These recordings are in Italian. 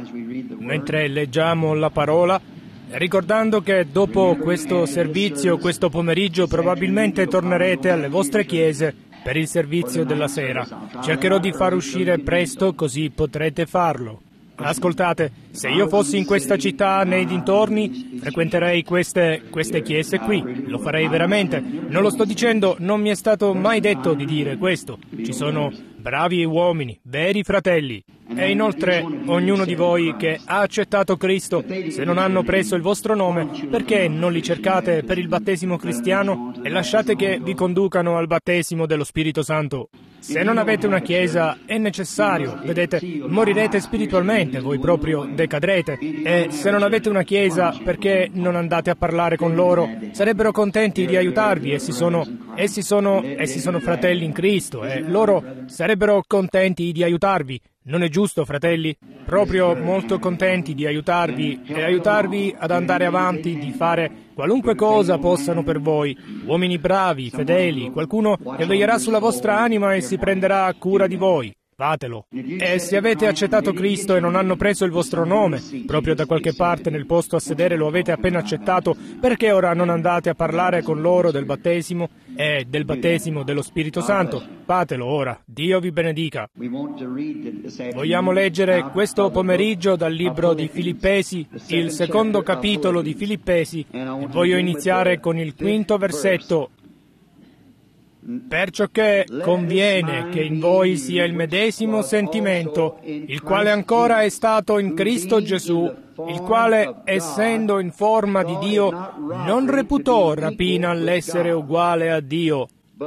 mentre leggiamo la parola, ricordando che dopo questo servizio, questo pomeriggio, probabilmente tornerete alle vostre chiese per il servizio della sera. Cercherò di far uscire presto, così potrete farlo. Ascoltate, se io fossi in questa città, nei dintorni, frequenterei queste chiese qui. Lo farei veramente. Non lo sto dicendo, non mi è stato mai detto di dire questo. Ci sono bravi uomini, veri fratelli. E inoltre, ognuno di voi che ha accettato Cristo, se non hanno preso il vostro nome, perché non li cercate per il battesimo cristiano e lasciate che vi conducano al battesimo dello Spirito Santo? Se non avete una chiesa, è necessario, vedete, morirete spiritualmente, voi proprio decadrete. E se non avete una chiesa, perché non andate a parlare con loro? Sarebbero contenti di aiutarvi, essi sono fratelli in Cristo e loro sarebbero contenti di aiutarvi. Non è giusto, fratelli? Proprio molto contenti di aiutarvi e aiutarvi ad andare avanti, di fare qualunque cosa possano per voi. Uomini bravi, fedeli, qualcuno che veglierà sulla vostra anima e si prenderà cura di voi. Fatelo. E se avete accettato Cristo e non hanno preso il vostro nome, proprio da qualche parte nel posto a sedere lo avete appena accettato, perché ora non andate a parlare con loro del battesimo e del battesimo dello Spirito Santo? Fatelo ora. Dio vi benedica. Vogliamo leggere questo pomeriggio dal libro di Filippesi, il secondo capitolo di Filippesi, e voglio iniziare con il 5° versetto. Perciò che conviene che in voi sia il medesimo sentimento, il quale ancora è stato in Cristo Gesù, il quale, essendo in forma di Dio, non reputò rapina l'essere uguale a Dio,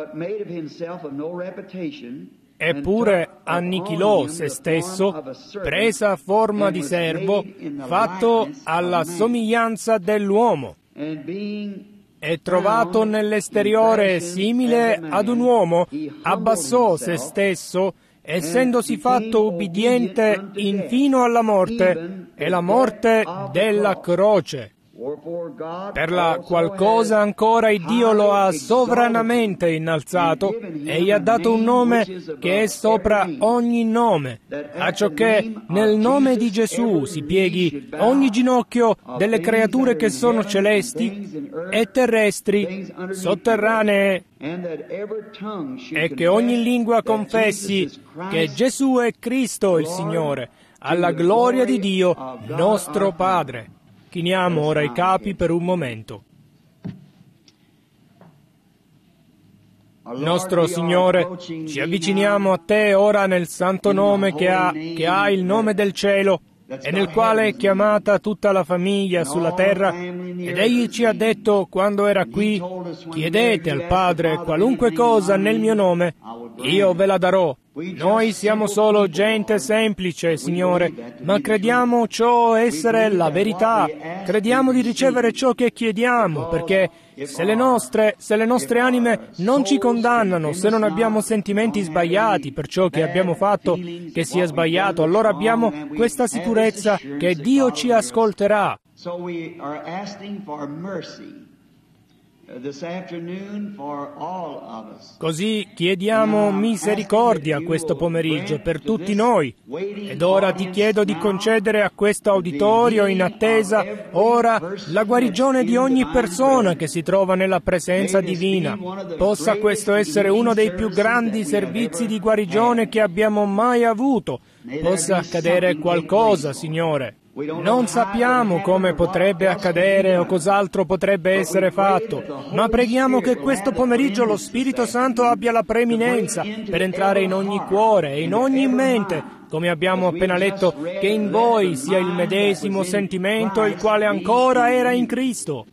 eppure annichilò se stesso, presa forma di servo, fatto alla somiglianza dell'uomo. E trovato nell'esteriore simile ad un uomo, abbassò se stesso, essendosi fatto ubbidiente infino alla morte, e la morte della croce. Per la qual cosa ancora il Dio lo ha sovranamente innalzato e gli ha dato un nome che è sopra ogni nome, acciò che nel nome di Gesù si pieghi ogni ginocchio delle creature che sono celesti e terrestri, sotterranee, e che ogni lingua confessi che Gesù è Cristo il Signore, alla gloria di Dio nostro Padre. Chiniamo ora i capi per un momento. Nostro Signore, ci avviciniamo a Te ora nel santo nome che ha il nome del cielo e nel quale è chiamata tutta la famiglia sulla terra, ed Egli ci ha detto quando era qui: chiedete al Padre qualunque cosa nel mio nome, io ve la darò. Noi siamo solo gente semplice, Signore, ma crediamo ciò essere la verità. Crediamo di ricevere ciò che chiediamo, perché se le nostre anime non ci condannano, se non abbiamo sentimenti sbagliati per ciò che abbiamo fatto che sia sbagliato, allora abbiamo questa sicurezza che Dio ci ascolterà. Così chiediamo misericordia questo pomeriggio per tutti noi. Ed ora ti chiedo di concedere a questo auditorio in attesa ora la guarigione di ogni persona che si trova nella presenza divina. Possa questo essere uno dei più grandi servizi di guarigione che abbiamo mai avuto. Possa accadere qualcosa, Signore. Non sappiamo come potrebbe accadere o cos'altro potrebbe essere fatto, ma preghiamo che questo pomeriggio lo Spirito Santo abbia la preeminenza per entrare in ogni cuore e in ogni mente, come abbiamo appena letto, che in voi sia il medesimo sentimento il quale ancora era in Cristo.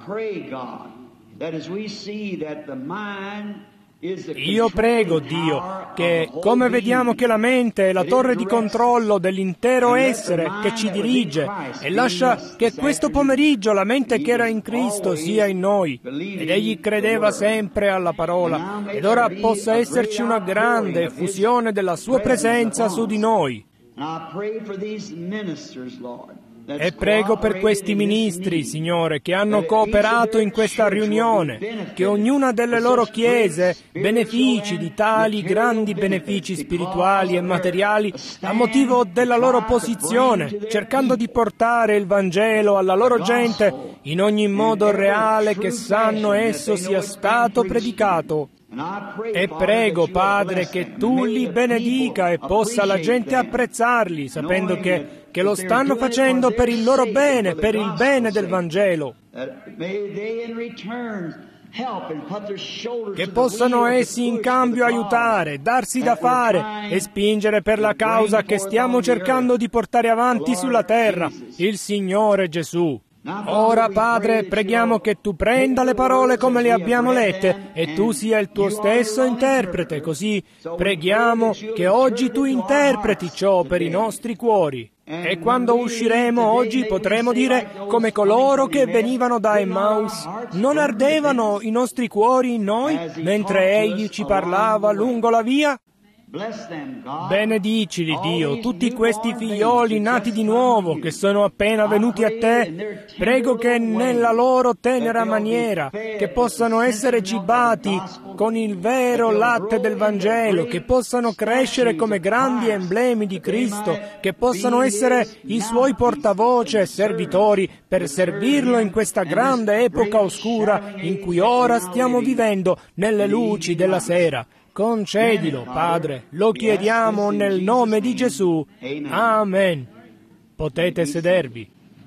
Io prego, Dio, che come vediamo che la mente è la torre di controllo dell'intero essere che ci dirige, e lascia che questo pomeriggio la mente che era in Cristo sia in noi, ed Egli credeva sempre alla parola, ed ora possa esserci una grande effusione della Sua presenza su di noi. E prego per questi ministri, Signore, che hanno cooperato in questa riunione, che ognuna delle loro chiese benefici di tali grandi benefici spirituali e materiali a motivo della loro posizione, cercando di portare il Vangelo alla loro gente in ogni modo reale che sanno esso sia stato predicato. E prego, Padre, che Tu li benedica e possa la gente apprezzarli, sapendo che lo stanno facendo per il loro bene, per il bene del Vangelo. Che possano essi in cambio aiutare, darsi da fare e spingere per la causa che stiamo cercando di portare avanti sulla terra, il Signore Gesù. Ora, Padre, preghiamo che Tu prenda le parole come le abbiamo lette e Tu sia il Tuo stesso interprete, così preghiamo che oggi Tu interpreti ciò per i nostri cuori. E quando usciremo oggi potremo dire, come coloro che venivano da Emmaus, non ardevano i nostri cuori in noi mentre Egli ci parlava lungo la via? Benedicili, Dio, tutti questi figlioli nati di nuovo che sono appena venuti a Te. Prego che nella loro tenera maniera, che possano essere cibati con il vero latte del Vangelo, che possano crescere come grandi emblemi di Cristo, che possano essere i Suoi portavoce e servitori per servirlo in questa grande epoca oscura in cui ora stiamo vivendo nelle luci della sera. Concedilo, Padre, lo chiediamo nel nome di Gesù. Amen. Potete sedervi.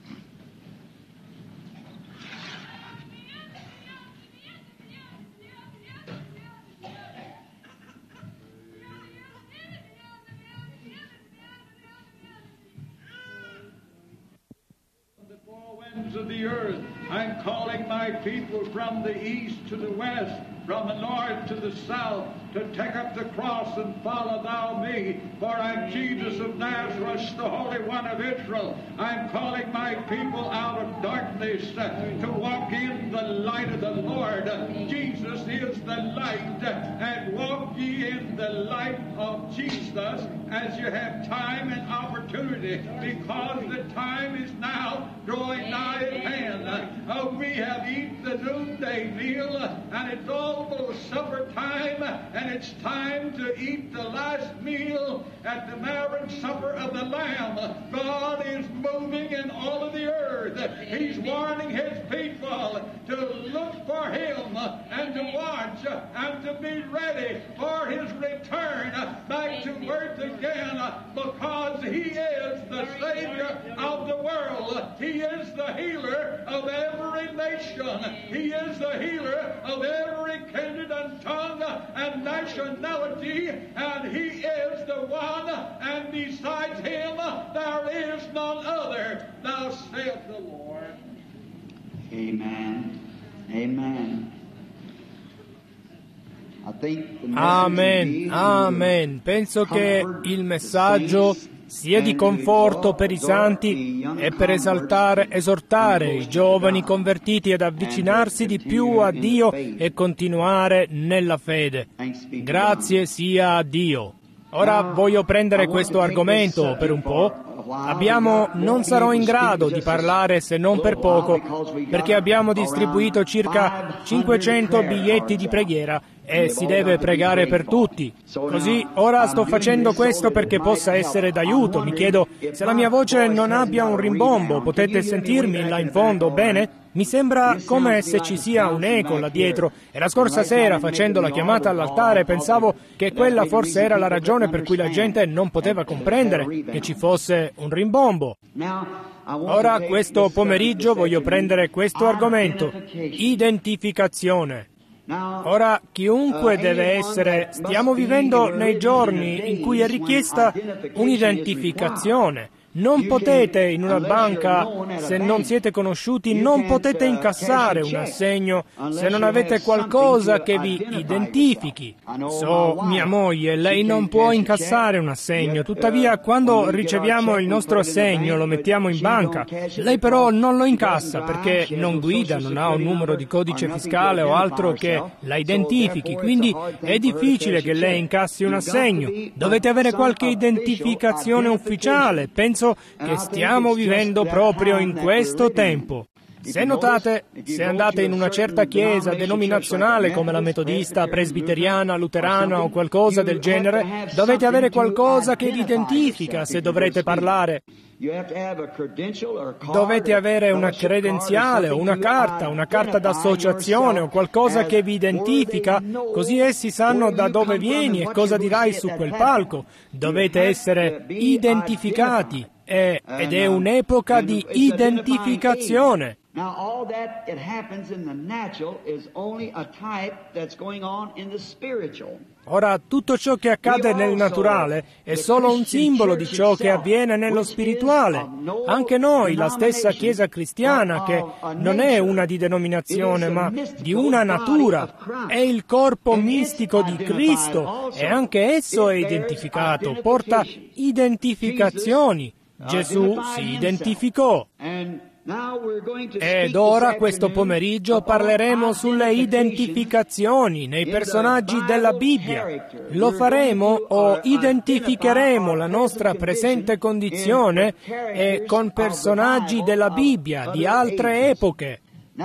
The four winds of the earth, I'm calling my people from the east to the west, from the north to the south, to take up the cross and follow thou me. For I'm Jesus of Nazareth, the Holy One of Israel. I'm calling my people out of darkness to walk in the light of the Lord. Jesus is the light, and walk ye in the light of Jesus as you have time and opportunity, because the time is now drawing nigh at hand. We have eaten the noonday meal, and it's almost supper time, and it's time to eat the last meal at the marriage supper of the Lamb. God is moving in all of the earth. He's warning His people to look for Him and to watch and to be ready for His return back to earth again, because He is the Savior of the world. He is the healer of every nation. He is the healer of every kindred and tongue and nationality, and He is the one, and besides Him there is none other. Thou saith the Lord. Amen. Amen. Amen, amen. Penso che il messaggio sia di conforto per i santi e per esortare i giovani convertiti ad avvicinarsi di più a Dio e continuare nella fede. Grazie sia a Dio. Ora voglio prendere questo argomento per un po'. Non sarò in grado di parlare se non per poco, perché abbiamo distribuito circa 500 biglietti di preghiera e si deve pregare per tutti. Così ora sto facendo questo perché possa essere d'aiuto. Mi chiedo se la mia voce non abbia un rimbombo. Potete sentirmi là in fondo bene? Mi sembra come se ci sia un eco là dietro, e la scorsa sera, facendo la chiamata all'altare, pensavo che quella forse era la ragione per cui la gente non poteva comprendere che ci fosse un rimbombo. Ora, questo pomeriggio, voglio prendere questo argomento: identificazione. Ora, chiunque deve essere... Stiamo vivendo nei giorni in cui è richiesta un'identificazione. Non potete in una banca, se non siete conosciuti, non potete incassare un assegno se non avete qualcosa che vi identifichi. So, mia moglie, lei non può incassare un assegno, tuttavia quando riceviamo il nostro assegno lo mettiamo in banca. Lei però non lo incassa perché non guida, non ha un numero di codice fiscale o altro che la identifichi, quindi è difficile che lei incassi un assegno. Dovete avere qualche identificazione ufficiale, penso penso che stiamo vivendo proprio in questo tempo. Se notate, se andate in una certa chiesa denominazionale come la metodista, presbiteriana, luterana o qualcosa del genere, dovete avere qualcosa che vi identifica se dovrete parlare. Dovete avere una credenziale o una carta d'associazione o qualcosa che vi identifica, così essi sanno da dove vieni e cosa dirai su quel palco. Dovete essere identificati ed è un'epoca di identificazione. Now, all that it happens in the natural is only a type that's going on in the spiritual. Ora, tutto ciò che accade nel naturale è solo un simbolo di ciò che avviene nello spirituale. Anche noi, la stessa Chiesa cristiana, che non è una di denominazione, ma di una natura, è il corpo mistico di Cristo e anche esso è identificato, porta identificazioni. Gesù si identificò. Ed ora, questo pomeriggio, parleremo sulle identificazioni nei personaggi della Bibbia. Lo faremo o identificheremo la nostra presente condizione con personaggi della Bibbia di altre epoche.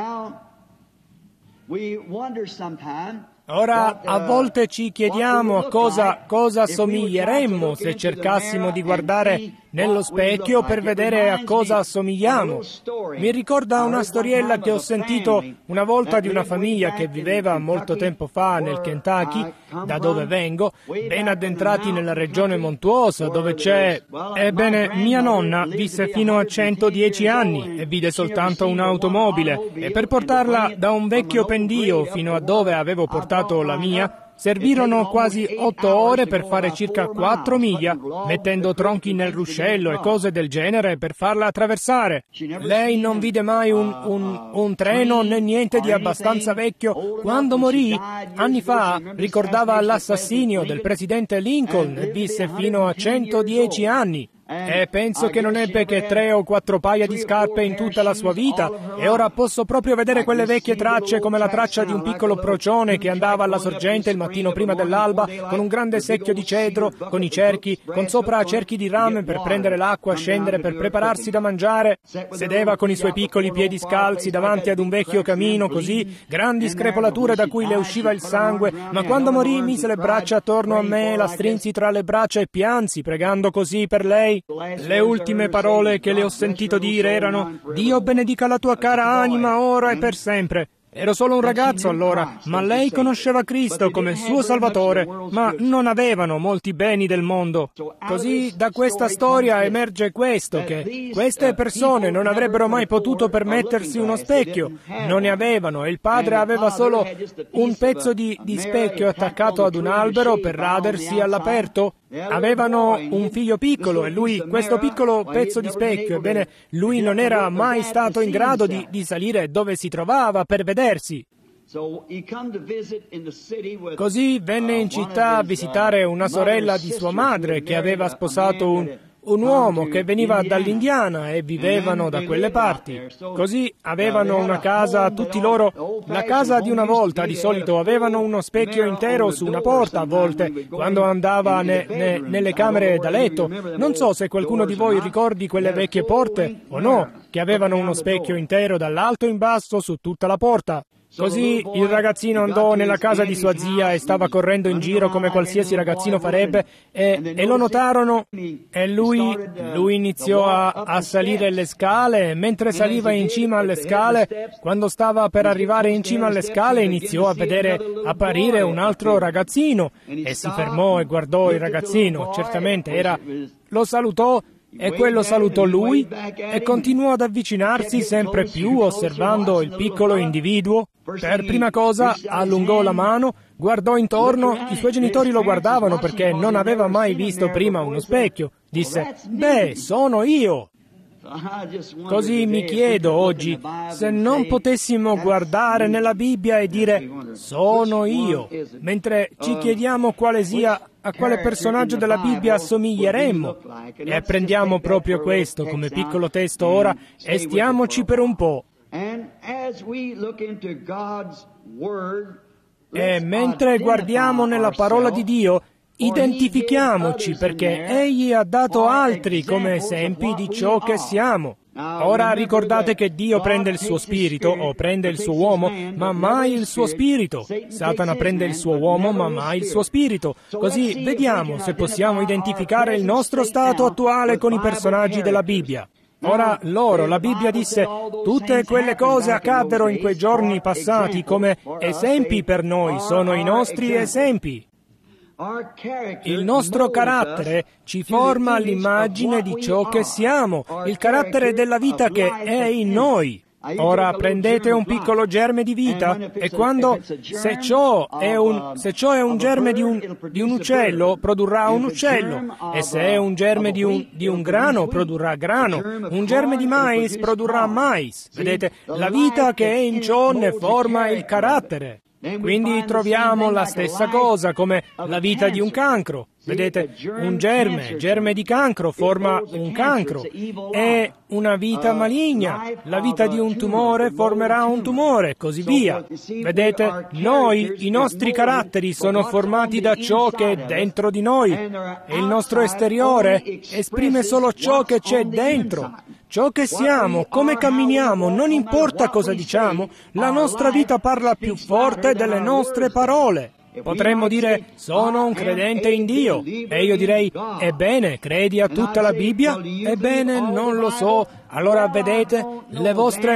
Ora, a volte ci chiediamo a cosa assomiglieremmo se cercassimo di guardare nello specchio per vedere a cosa assomigliamo. Mi ricorda una storiella che ho sentito una volta di una famiglia che viveva molto tempo fa nel Kentucky, da dove vengo, ben addentrati nella regione montuosa, dove c'è... Ebbene, mia nonna visse fino a 110 anni e vide soltanto un'automobile, e per portarla da un vecchio pendio fino a dove avevo portato la mia, servirono quasi 8 ore per fare circa 4 miglia, mettendo tronchi nel ruscello e cose del genere per farla attraversare. Lei non vide mai un treno né niente di abbastanza vecchio. Quando morì, anni fa, ricordava l'assassinio del presidente Lincoln e visse fino a 110 anni. E penso che non ebbe che 3 o 4 paia di scarpe in tutta la sua vita, e ora posso proprio vedere quelle vecchie tracce come la traccia di un piccolo procione che andava alla sorgente il mattino prima dell'alba con un grande secchio di cedro, con i cerchi, con sopra cerchi di rame per prendere l'acqua, scendere per prepararsi da mangiare. Sedeva con i suoi piccoli piedi scalzi davanti ad un vecchio camino, così, grandi screpolature da cui le usciva il sangue, ma quando morì mise le braccia attorno a me, la strinsi tra le braccia e piansi, pregando così per lei. Le ultime parole che le ho sentito dire erano: Dio benedica la tua cara anima ora e per sempre. Ero solo un ragazzo allora, ma lei conosceva Cristo come suo Salvatore, ma non avevano molti beni del mondo. Così da questa storia emerge questo, che queste persone non avrebbero mai potuto permettersi uno specchio, non ne avevano, e il padre aveva solo un pezzo di specchio attaccato ad un albero per radersi all'aperto. Avevano un figlio piccolo e lui, questo piccolo pezzo di specchio, ebbene, lui non era mai stato in grado di salire dove si trovava per vedersi. Così venne in città a visitare una sorella di sua madre che aveva sposato un uomo che veniva dall'Indiana e vivevano da quelle parti. Così avevano una casa, tutti loro, la casa di una volta. Di solito avevano uno specchio intero su una porta a volte, quando andava nelle camere da letto. Non so se qualcuno di voi ricordi quelle vecchie porte o no, che avevano uno specchio intero dall'alto in basso su tutta la porta. Così il ragazzino andò nella casa di sua zia e stava correndo in giro come qualsiasi ragazzino farebbe, e lo notarono, e lui iniziò a salire le scale, e mentre saliva in cima alle scale, quando stava per arrivare in cima alle scale, iniziò a vedere apparire un altro ragazzino, e si fermò e guardò il ragazzino. Certamente lo salutò, e quello salutò lui e continuò ad avvicinarsi sempre più, osservando il piccolo individuo. Per prima cosa allungò la mano, guardò intorno, i suoi genitori lo guardavano perché non aveva mai visto prima uno specchio. Disse: «Beh, sono io!» Così mi chiedo oggi, se non potessimo guardare nella Bibbia e dire «sono io», mentre ci chiediamo a quale personaggio della Bibbia assomiglieremmo, e prendiamo proprio questo come piccolo testo ora e stiamoci per un po'. E mentre guardiamo nella parola di Dio, Identifichiamoci perché Egli ha dato altri come esempi di ciò che siamo. Ora ricordate che Dio prende il suo spirito o prende il suo uomo, ma mai il suo spirito. Satana prende il suo uomo, ma mai il suo spirito. Così vediamo se possiamo identificare il nostro stato attuale con i personaggi della Bibbia. Ora la Bibbia disse, tutte quelle cose accaddero in quei giorni passati come esempi per noi, sono i nostri esempi. Il nostro carattere ci forma all'immagine di ciò che siamo, il carattere della vita che è in noi. Ora prendete un piccolo germe di vita e se ciò è un germe di un uccello, produrrà un uccello, e se è un germe di un grano, produrrà grano, un germe di mais produrrà mais. Vedete, la vita che è in ciò ne forma il carattere. Quindi troviamo la stessa cosa come la vita di un cancro. Vedete, un germe di cancro forma un cancro. È una vita maligna. La vita di un tumore formerà un tumore, così via. Vedete, i nostri caratteri sono formati da ciò che è dentro di noi. E il nostro esteriore esprime solo ciò che c'è dentro. Ciò che siamo, come camminiamo, non importa cosa diciamo, la nostra vita parla più forte delle nostre parole. Potremmo dire, sono un credente in Dio, e io direi, ebbene, credi a tutta la Bibbia? Ebbene, non lo so. Allora vedete, le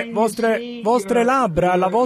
vostre labbra, la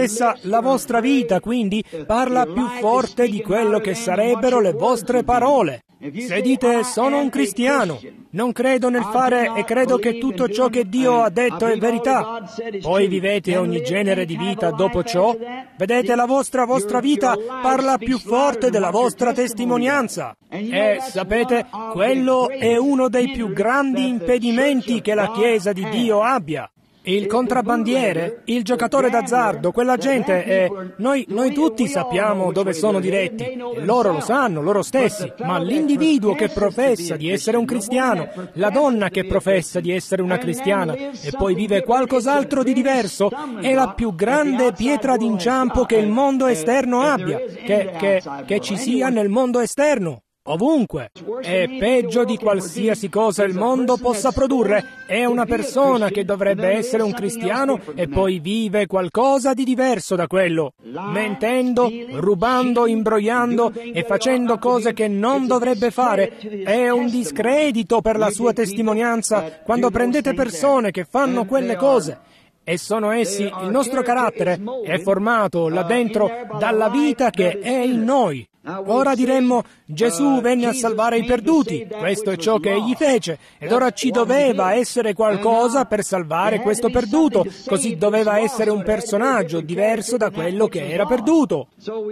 vostra vita, quindi, parla più forte di quello che sarebbero le vostre parole. Se dite, sono un cristiano, non credo nel fare e credo che tutto ciò che Dio ha detto è verità, poi vivete ogni genere di vita dopo ciò, vedete, la vostra vita parla più forte della vostra testimonianza. E sapete, quello è uno dei più grandi impedimenti che la Chiesa di Dio abbia. Il contrabbandiere, il giocatore d'azzardo, quella gente, noi tutti sappiamo dove sono diretti, e loro lo sanno, loro stessi, ma l'individuo che professa di essere un cristiano, la donna che professa di essere una cristiana, e poi vive qualcos'altro di diverso, è la più grande pietra d'inciampo che il mondo esterno abbia, che ci sia nel mondo esterno. Ovunque. È peggio di qualsiasi cosa il mondo possa produrre. È una persona che dovrebbe essere un cristiano e poi vive qualcosa di diverso da quello, mentendo, rubando, imbrogliando e facendo cose che non dovrebbe fare. È un discredito per la sua testimonianza quando prendete persone che fanno quelle cose. E sono essi, il nostro carattere è formato là dentro dalla vita che è in noi. Ora diremmo, Gesù venne a salvare i perduti, questo è ciò che egli fece, ed ora ci doveva essere qualcosa per salvare questo perduto, così doveva essere un personaggio diverso da quello che era perduto.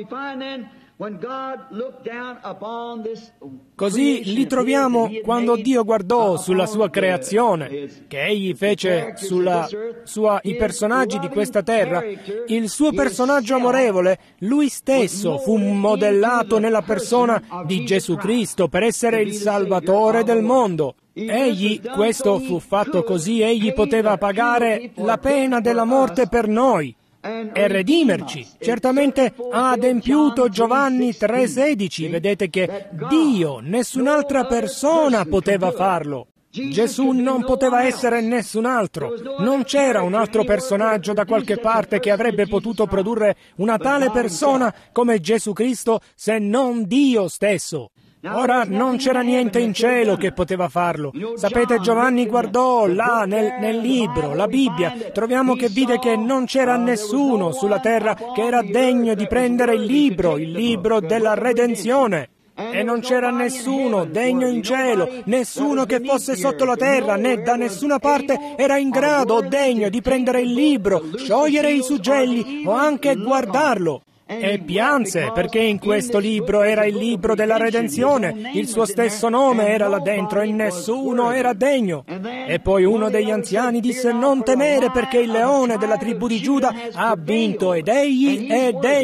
Così li troviamo quando Dio guardò sulla sua creazione, che egli fece i personaggi di questa terra. Il suo personaggio amorevole, lui stesso fu modellato nella persona di Gesù Cristo per essere il Salvatore del mondo. Questo fu fatto così, egli poteva pagare la pena della morte per noi e redimerci. Certamente ha adempiuto Giovanni 3,16. Vedete che Dio, nessun'altra persona poteva farlo. Gesù non poteva essere nessun altro. Non c'era un altro personaggio da qualche parte che avrebbe potuto produrre una tale persona come Gesù Cristo se non Dio stesso. Ora non c'era niente in cielo che poteva farlo. Sapete, Giovanni guardò là nel libro, la Bibbia, troviamo che vide che non c'era nessuno sulla terra che era degno di prendere il libro della redenzione. E non c'era nessuno degno in cielo, nessuno che fosse sotto la terra, né da nessuna parte era in grado o degno di prendere il libro, sciogliere i suggelli o anche guardarlo. E pianse, perché in questo libro era il libro della redenzione, il suo stesso nome era là dentro e nessuno era degno. E poi uno degli anziani disse, non temere perché il leone della tribù di Giuda ha vinto ed egli è degno.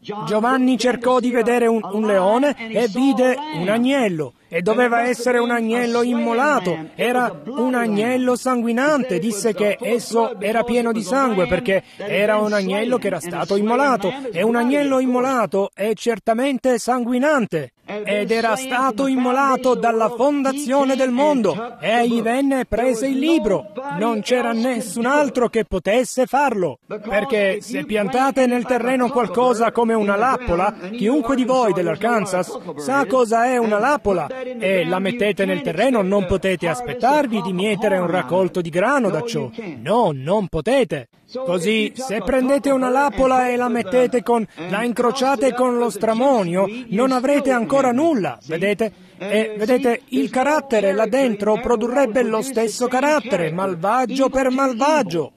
Giovanni cercò di vedere un leone e vide un agnello. E doveva essere un agnello immolato, era un agnello sanguinante, disse che esso era pieno di sangue perché era un agnello che era stato immolato, e un agnello immolato è certamente sanguinante, ed era stato immolato dalla fondazione del mondo. Egli venne e prese il libro, non c'era nessun altro che potesse farlo, perché se piantate nel terreno qualcosa come una lappola, chiunque di voi dell'Arkansas sa cosa è una lappola, e la mettete nel terreno, non potete aspettarvi di mietere un raccolto di grano da ciò. No, non potete. Così, se prendete una lappola e la mettete la incrociate con lo stramonio, non avrete ancora nulla, vedete? E vedete, il carattere là dentro produrrebbe lo stesso carattere, malvagio per malvagio.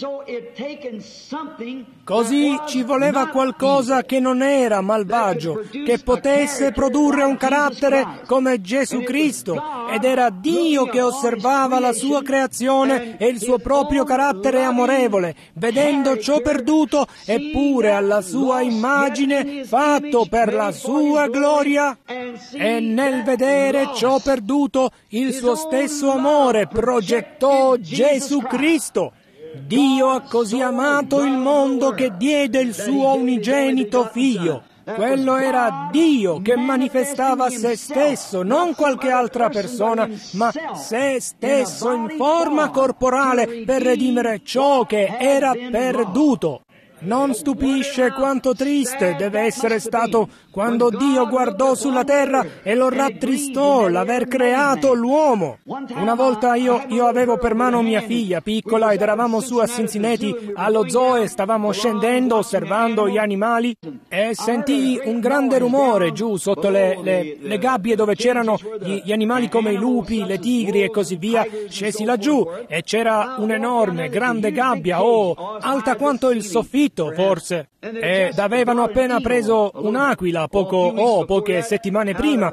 Così ci voleva qualcosa che non era malvagio, che potesse produrre un carattere come Gesù Cristo, ed era Dio che osservava la sua creazione e il suo proprio carattere amorevole, vedendo ciò perduto, eppure alla sua immagine, fatto per la sua gloria, e nel vedere ciò perduto, il suo stesso amore progettò Gesù Cristo. Dio ha così amato il mondo che diede il suo unigenito figlio. Quello era Dio che manifestava se stesso, non qualche altra persona, ma se stesso in forma corporale per redimere ciò che era perduto. Non stupisce quanto triste deve essere stato quando Dio guardò sulla terra e lo rattristò l'aver creato l'uomo. Una volta io avevo per mano mia figlia piccola ed eravamo su a Cincinnati allo zoo e stavamo scendendo osservando gli animali e sentii un grande rumore giù sotto le gabbie dove c'erano gli animali come i lupi, le tigri e così via. Scesi laggiù e c'era un'enorme, grande gabbia, alta quanto il soffitto forse, ed avevano appena preso un'aquila poche settimane prima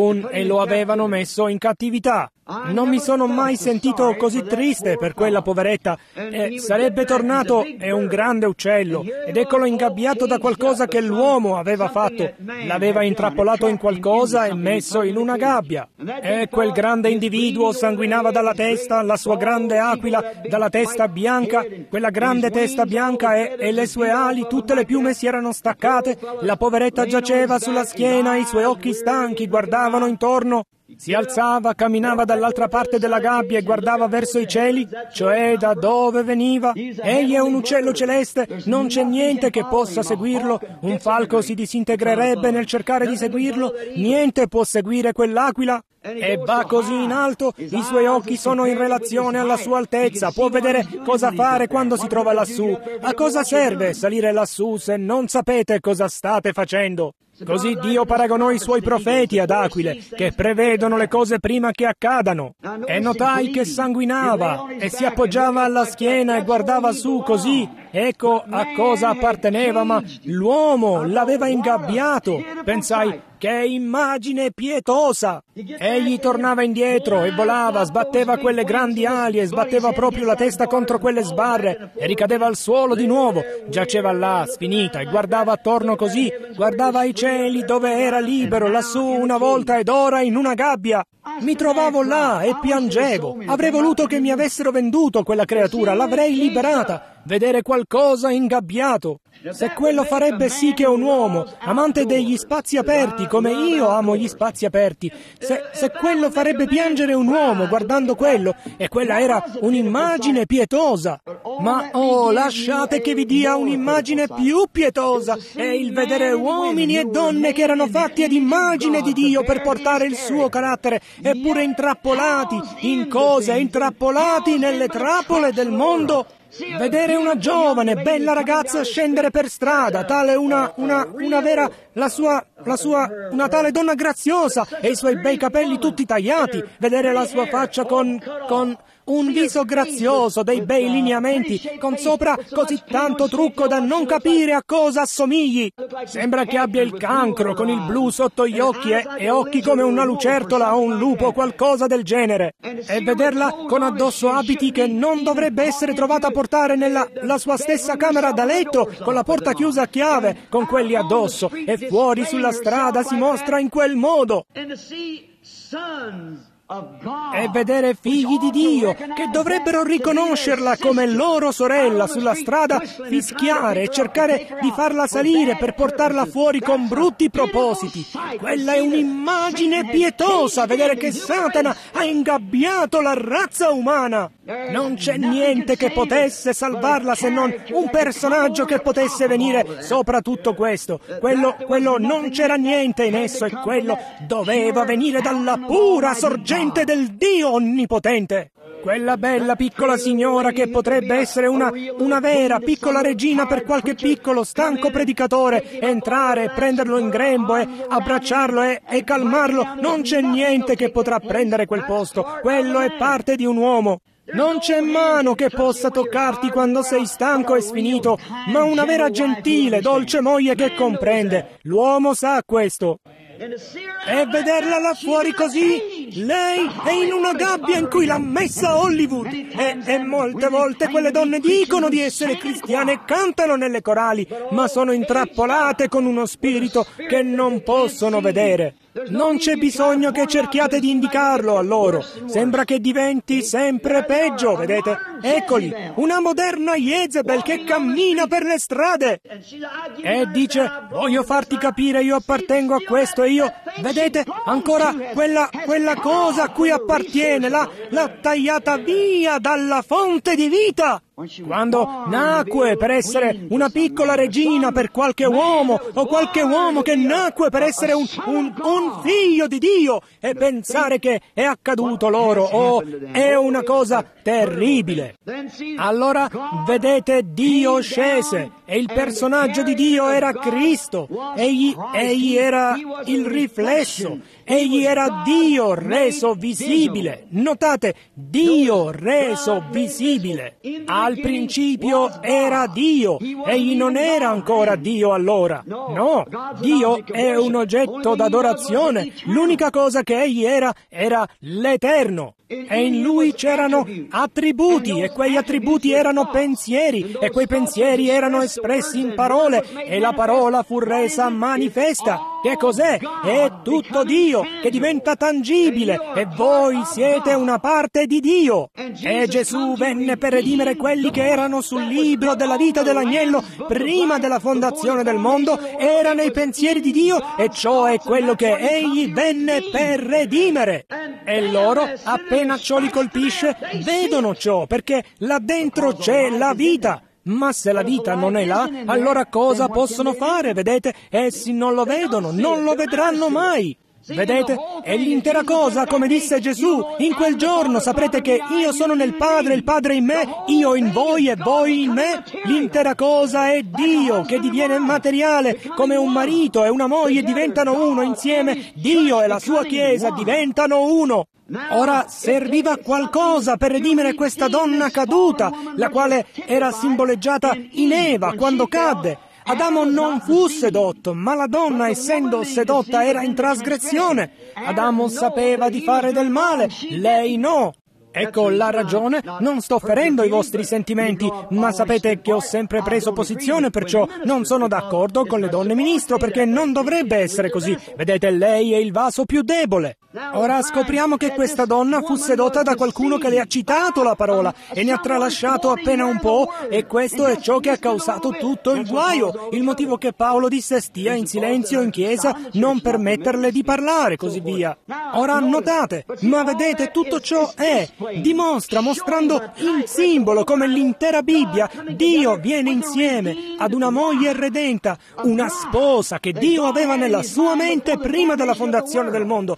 e lo avevano messo in cattività. Non mi sono mai sentito così triste per quella poveretta. Sarebbe tornato, è un grande uccello, ed eccolo ingabbiato da qualcosa che l'uomo aveva fatto. L'aveva intrappolato in qualcosa e messo in una gabbia. E quel grande individuo sanguinava dalla testa, la sua grande aquila dalla testa bianca, quella grande testa bianca e le sue ali, tutte le piume si erano staccate, la poveretta giaceva sulla schiena, i suoi occhi stanchi guardavano intorno. Si alzava, camminava dall'altra parte della gabbia e guardava verso i cieli, cioè da dove veniva. Egli è un uccello celeste, non c'è niente che possa seguirlo. Un falco si disintegrerebbe nel cercare di seguirlo, niente può seguire quell'aquila. E va così in alto, i suoi occhi sono in relazione alla sua altezza, può vedere cosa fare quando si trova lassù. A cosa serve salire lassù se non sapete cosa state facendo? Così Dio paragonò i suoi profeti ad aquile, che prevedono le cose prima che accadano. E notai che sanguinava e si appoggiava alla schiena e guardava su così. Ecco a cosa apparteneva, ma l'uomo l'aveva ingabbiato. Pensai, che immagine pietosa! Egli tornava indietro e volava, sbatteva quelle grandi ali e sbatteva proprio la testa contro quelle sbarre e ricadeva al suolo di nuovo. Giaceva là, sfinita, e guardava attorno così, guardava i cieli dove era libero, lassù una volta ed ora in una gabbia. Mi trovavo là e piangevo. Avrei voluto che mi avessero venduto quella creatura, l'avrei liberata. Vedere qualcosa ingabbiato. Se quello farebbe sì che un uomo, amante degli spazi aperti, come io amo gli spazi aperti, se quello farebbe piangere un uomo guardando quello, e quella era un'immagine pietosa. Ma lasciate che vi dia un'immagine più pietosa, è il vedere uomini e donne che erano fatti ad immagine di Dio per portare il suo carattere, eppure intrappolati in cose, intrappolati nelle trappole del mondo. Vedere una giovane, bella ragazza scendere per strada, tale una vera, una tale donna graziosa e i suoi bei capelli tutti tagliati, vedere la sua faccia con un viso grazioso, dei bei lineamenti, con sopra così tanto trucco da non capire a cosa assomigli. Sembra che abbia il cancro, con il blu sotto gli occhi e occhi come una lucertola o un lupo o qualcosa del genere. E vederla con addosso abiti che non dovrebbe essere trovata a portare nella sua stessa camera da letto, con la porta chiusa a chiave, con quelli addosso, e fuori sulla strada si mostra in quel modo. E vedere figli di Dio che dovrebbero riconoscerla come loro sorella sulla strada, fischiare e cercare di farla salire per portarla fuori con brutti propositi. Quella è un'immagine pietosa, vedere che Satana ha ingabbiato la razza umana. Non c'è niente che potesse salvarla se non un personaggio che potesse venire sopra tutto questo. Quello non c'era niente in esso, e quello doveva venire dalla pura sorgente del Dio onnipotente. Quella bella piccola signora che potrebbe essere una vera piccola regina per qualche piccolo stanco predicatore, entrare e prenderlo in grembo e abbracciarlo e calmarlo. Non c'è niente che potrà prendere quel posto. Quello è parte di un uomo. Non c'è mano che possa toccarti quando sei stanco e sfinito, ma una vera gentile, dolce moglie che comprende. L'uomo sa questo. E vederla là fuori così, lei è in una gabbia in cui l'ha messa Hollywood. E molte volte quelle donne dicono di essere cristiane e cantano nelle corali, ma sono intrappolate con uno spirito che non possono vedere. Non c'è bisogno che cerchiate di indicarlo a loro. Sembra che diventi sempre peggio, vedete? Eccoli, una moderna Jezebel che cammina per le strade e dice: voglio farti capire, io appartengo a questo e io, vedete, ancora quella cosa a cui appartiene, l'ha tagliata via dalla fonte di vita. Quando nacque per essere una piccola regina per qualche uomo, o qualche uomo che nacque per essere un figlio di Dio, e pensare che è accaduto loro, è una cosa terribile. Allora, vedete, Dio scese, e il personaggio di Dio era Cristo. Egli era il riflesso, egli era Dio reso visibile. Notate, Dio reso visibile. Al principio era Dio, egli non era ancora Dio allora. No, Dio è un oggetto d'adorazione. L'unica cosa che egli era l'Eterno. E in lui c'erano attributi, e quegli attributi erano pensieri, e quei pensieri erano espressi in parole, e la parola fu resa manifesta. Che cos'è? È tutto Dio, che diventa tangibile, e voi siete una parte di Dio. E Gesù venne per redimere quelli che erano sul libro della vita dell'agnello prima della fondazione del mondo, erano i pensieri di Dio, e ciò è quello che egli venne per redimere. E loro, appena ciò li colpisce, vedono ciò, perché là dentro c'è la vita. Ma se la vita non è là, allora cosa possono fare, vedete? Essi non lo vedono, non lo vedranno mai. Vedete? È l'intera cosa, come disse Gesù. In quel giorno saprete che io sono nel Padre, il Padre in me, io in voi e voi in me. L'intera cosa è Dio, che diviene materiale, come un marito e una moglie diventano uno insieme. Dio e la sua Chiesa diventano uno. Ora serviva qualcosa per redimere questa donna caduta, la quale era simboleggiata in Eva quando cadde. Adamo non fu sedotto, ma la donna, essendo sedotta, era in trasgressione. Adamo sapeva di fare del male, lei no. Ecco la ragione. Non sto ferendo i vostri sentimenti, ma sapete che ho sempre preso posizione, perciò non sono d'accordo con le donne ministro, perché non dovrebbe essere così. Vedete, lei è il vaso più debole. Ora scopriamo che questa donna fu sedotta da qualcuno che le ha citato la parola e ne ha tralasciato appena un po', e questo è ciò che ha causato tutto il guaio, il motivo che Paolo disse: stia in silenzio in chiesa, non permetterle di parlare, così via. Ora notate, ma vedete, tutto ciò dimostra, mostrando in simbolo come l'intera Bibbia, Dio viene insieme ad una moglie redenta, una sposa che Dio aveva nella sua mente prima della fondazione del mondo. Era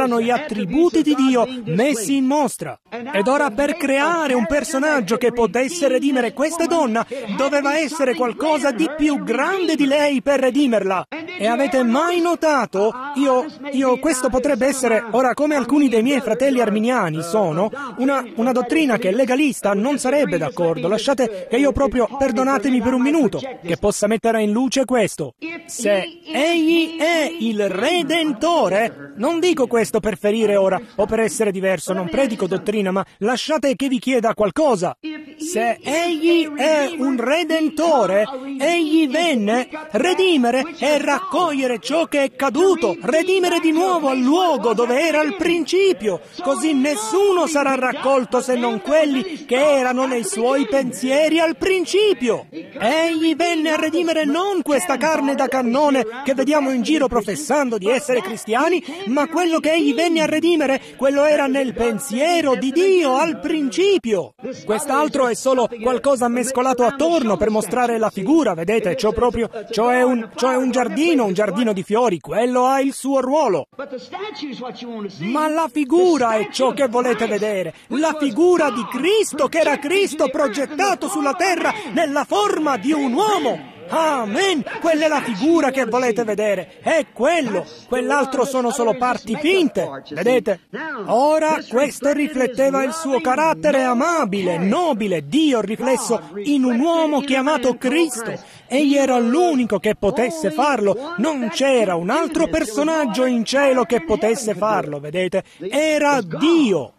erano gli attributi di Dio messi in mostra. Ed ora per creare un personaggio che potesse redimere questa donna, doveva essere qualcosa di più grande di lei per redimerla. E avete mai notato? Questo potrebbe essere, ora come alcuni dei miei fratelli arminiani sono, una dottrina che legalista non sarebbe d'accordo. Lasciate che io proprio, perdonatemi per un minuto, che possa mettere in luce questo. Se Egli è il Redentore, non dico questo per ferire ora o per essere diverso, non predico dottrina, ma lasciate che vi chieda qualcosa. Se Egli è un Redentore, Egli venne redimere e raccogliere ciò che è caduto, redimere di nuovo al luogo dove era al principio, così nessuno sarà raccolto se non quelli che erano nei suoi pensieri al principio. Egli venne a redimere non questa carne da cannone che vediamo in giro professando di essere cristiani, ma quello che egli venne a redimere, quello era nel pensiero di Dio al principio. Quest'altro è solo qualcosa mescolato attorno per mostrare la figura, vedete? Ciò è un giardino di fiori, quello ha il suo ruolo. Ma la figura è ciò che volete vedere, la figura di Cristo, che era Cristo progettato sulla terra nella forma di un uomo. Amen! Quella è la figura che volete vedere. È quello. Quell'altro sono solo parti finte. Vedete? Ora questo rifletteva il suo carattere amabile, nobile, Dio riflesso in un uomo chiamato Cristo. Egli era l'unico che potesse farlo. Non c'era un altro personaggio in cielo che potesse farlo, vedete? Era Dio.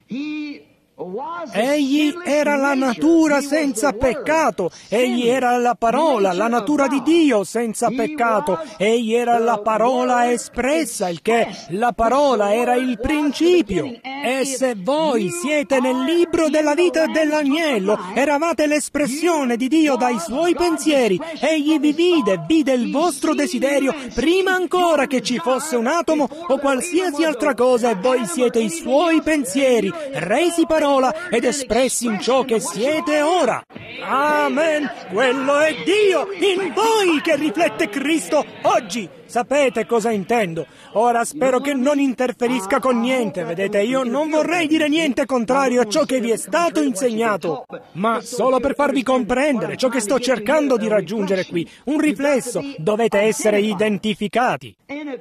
Egli era la natura senza peccato, egli era la parola, la natura di Dio senza peccato, egli era la parola espressa, il che la parola era il principio. E se voi siete nel libro della vita dell'agnello, eravate l'espressione di Dio dai suoi pensieri, egli vi vide il vostro desiderio prima ancora che ci fosse un atomo o qualsiasi altra cosa, e voi siete i suoi pensieri, resi parola ed espressi in ciò che siete ora. Amen! Quello è Dio in voi che riflette Cristo oggi. Sapete cosa intendo? Ora spero che non interferisca con niente, vedete? Io non vorrei dire niente contrario a ciò che vi è stato insegnato, ma solo per farvi comprendere ciò che sto cercando di raggiungere qui. Un riflesso. Dovete essere identificati.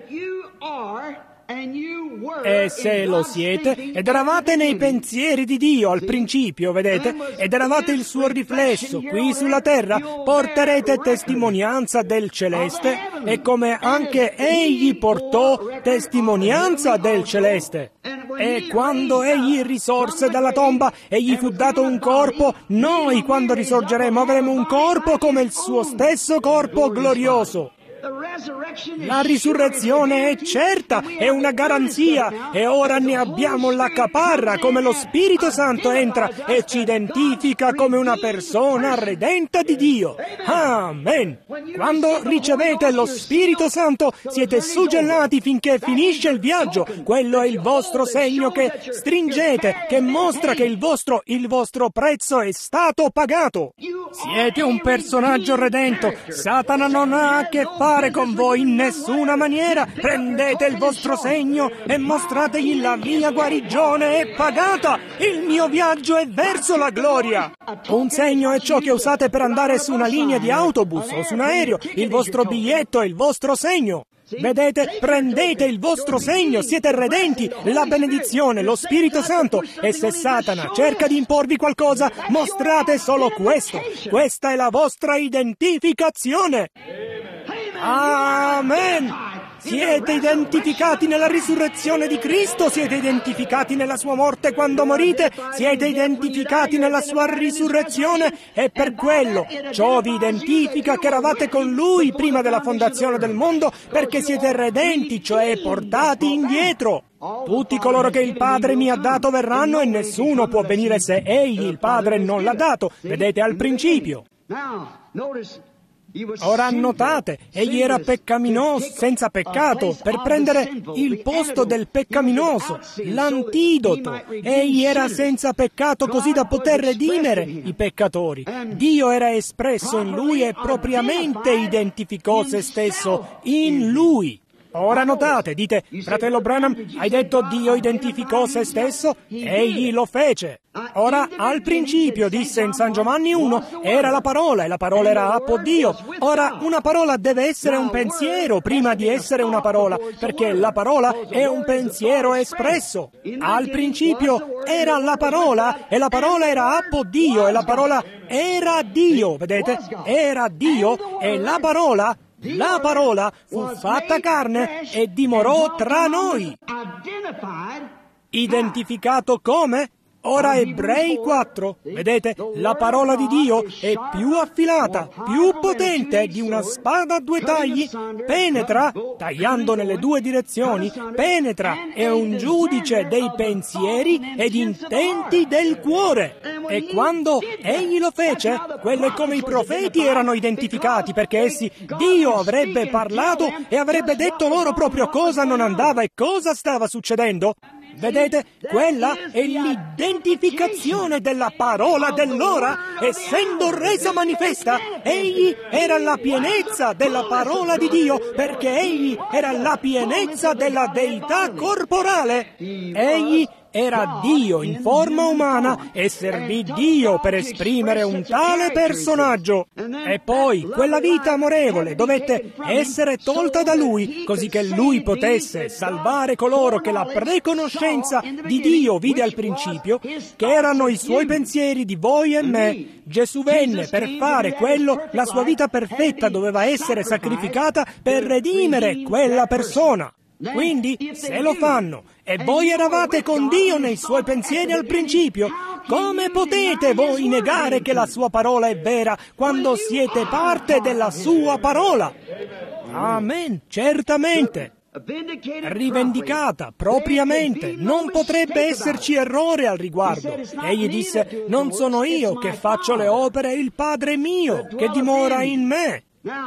E se lo siete, ed eravate nei pensieri di Dio al principio, vedete? Ed eravate il suo riflesso qui sulla terra, porterete testimonianza del celeste, e come anche egli portò testimonianza del celeste. E quando egli risorse dalla tomba e gli fu dato un corpo, noi quando risorgeremo avremo un corpo come il suo stesso corpo glorioso. La risurrezione è certa, è una garanzia, e ora ne abbiamo la caparra come lo Spirito Santo entra e ci identifica come una persona redenta di Dio. Amen! Quando ricevete lo Spirito Santo siete suggellati finché finisce il viaggio. Quello è il vostro segno che stringete, che mostra che il vostro prezzo è stato pagato. Siete un personaggio redento. Satana non ha a che fare con voi in nessuna maniera. Prendete il vostro segno e mostrategli: la mia guarigione è pagata, il mio viaggio è verso la gloria. Un segno è ciò che usate per andare su una linea di autobus o su un aereo. Il vostro biglietto è il vostro segno. Vedete? Prendete il vostro segno, siete redenti, la benedizione, lo Spirito Santo. E se Satana cerca di imporvi qualcosa, mostrate solo questo. Questa è la vostra identificazione. Amen! Siete identificati nella risurrezione di Cristo, siete identificati nella sua morte quando morite, siete identificati nella sua risurrezione, e per quello ciò vi identifica che eravate con Lui prima della fondazione del mondo, perché siete redenti, cioè portati indietro. Tutti coloro che il Padre mi ha dato verranno, e nessuno può venire se Egli, il Padre, non l'ha dato. Vedete al principio. Ora notate, egli era peccaminoso, senza peccato, per prendere il posto del peccaminoso, l'antidoto. Egli era senza peccato così da poter redimere i peccatori. Dio era espresso in Lui e propriamente identificò se stesso in Lui. Ora notate, dite, fratello Branham, hai detto Dio identificò se stesso? Egli lo fece. Ora, al principio, disse in San Giovanni 1, era la parola e la parola era appo Dio. Ora, una parola deve essere un pensiero prima di essere una parola, perché la parola è un pensiero espresso. Al principio era la parola e la parola era appo Dio e la parola era Dio, vedete? Era Dio e la parola fu fatta carne e dimorò tra noi. Identificato come? Ora Ebrei 4, vedete, la parola di Dio è più affilata, più potente di una spada a due tagli, penetra, tagliando nelle due direzioni, penetra, è un giudice dei pensieri ed intenti del cuore. E quando egli lo fece, quello è come i profeti erano identificati, perché essi, Dio avrebbe parlato e avrebbe detto loro proprio cosa non andava e cosa stava succedendo. Vedete, quella è l'identificazione della parola dell'ora, essendo resa manifesta. Egli era la pienezza della parola di Dio, perché egli era la pienezza della deità corporale. Egli era Dio in forma umana e servì Dio per esprimere un tale personaggio. E poi quella vita amorevole dovette essere tolta da Lui, così che Lui potesse salvare coloro che la preconoscenza di Dio vide al principio, che erano i Suoi pensieri di voi e me. Gesù venne per fare quello, la Sua vita perfetta doveva essere sacrificata per redimere quella persona. Quindi, se lo fanno, e voi eravate con Dio nei Suoi pensieri al principio, come potete voi negare che la Sua parola è vera quando siete parte della Sua parola? Amen, certamente. Rivendicata propriamente, non potrebbe esserci errore al riguardo. Egli disse, non sono io che faccio le opere, il Padre mio che dimora in me.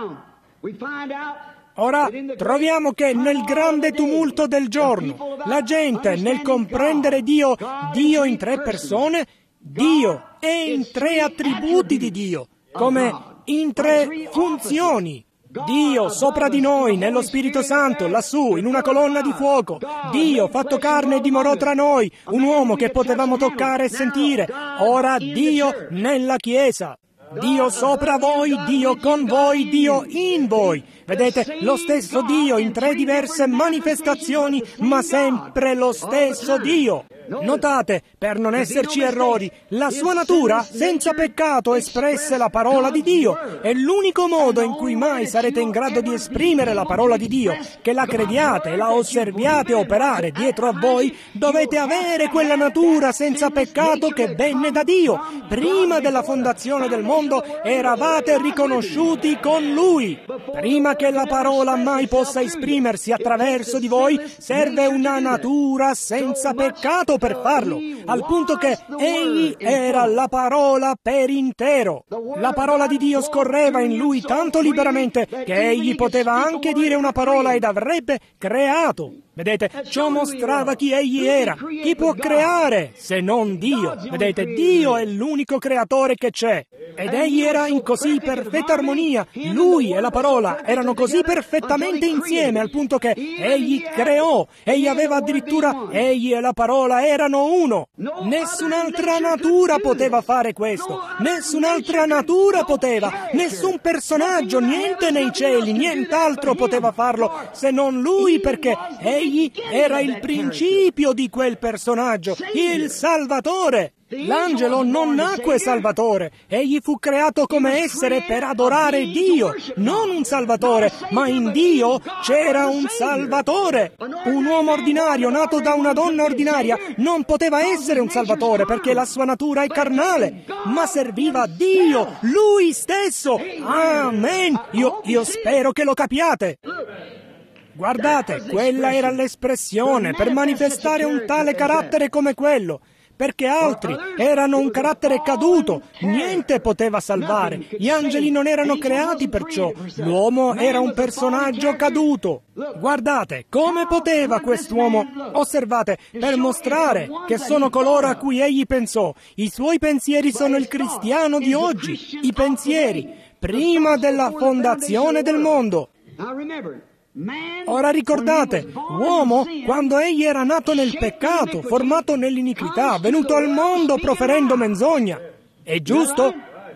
Ora troviamo che nel grande tumulto del giorno, la gente nel comprendere Dio in tre persone, Dio e in tre attributi di Dio, come in tre funzioni. Dio sopra di noi, nello Spirito Santo, lassù, in una colonna di fuoco. Dio fatto carne dimorò tra noi, un uomo che potevamo toccare e sentire. Ora Dio nella Chiesa. Dio sopra voi, Dio con voi, Dio in voi. Vedete, lo stesso Dio in tre diverse manifestazioni, ma sempre lo stesso Dio. Notate, per non esserci errori, la sua natura, senza peccato, espresse la parola di Dio. È l'unico modo in cui mai sarete in grado di esprimere la parola di Dio, che la crediate e la osserviate operare dietro a voi. Dovete avere quella natura senza peccato che venne da Dio. Prima della fondazione del mondo eravate riconosciuti con Lui. Prima che la parola mai possa esprimersi attraverso di voi, serve una natura senza peccato per farlo, al punto che egli era la parola per intero. La parola di Dio scorreva in lui tanto liberamente che egli poteva anche dire una parola ed avrebbe creato. Vedete, ciò mostrava chi egli era. Chi può creare se non Dio? Vedete, Dio è l'unico creatore che c'è. Ed egli era in così perfetta armonia. Lui e la parola erano così perfettamente insieme al punto che egli creò. Egli aveva addirittura, egli e la parola erano uno. Nessun'altra natura poteva fare questo. Nessun'altra natura poteva. Nessun personaggio, niente nei cieli, nient'altro poteva farlo se non lui, perché egli era il principio di quel personaggio, il Salvatore. L'angelo non nacque Salvatore, egli fu creato come essere per adorare Dio, non un Salvatore, ma in Dio c'era un Salvatore. Un uomo ordinario nato da una donna ordinaria non poteva essere un Salvatore perché la sua natura è carnale, ma serviva Dio, Lui stesso. Amen! Io spero che lo capiate. Guardate, quella era l'espressione per manifestare un tale carattere come quello, perché altri erano un carattere caduto, niente poteva salvare, gli angeli non erano creati perciò, l'uomo era un personaggio caduto. Guardate, come poteva quest'uomo, osservate, per mostrare che sono coloro a cui egli pensò, i suoi pensieri sono il cristiano di oggi, i pensieri prima della fondazione del mondo. Ora ricordate, uomo, quando egli era nato nel peccato, formato nell'iniquità, venuto al mondo proferendo menzogna. È giusto?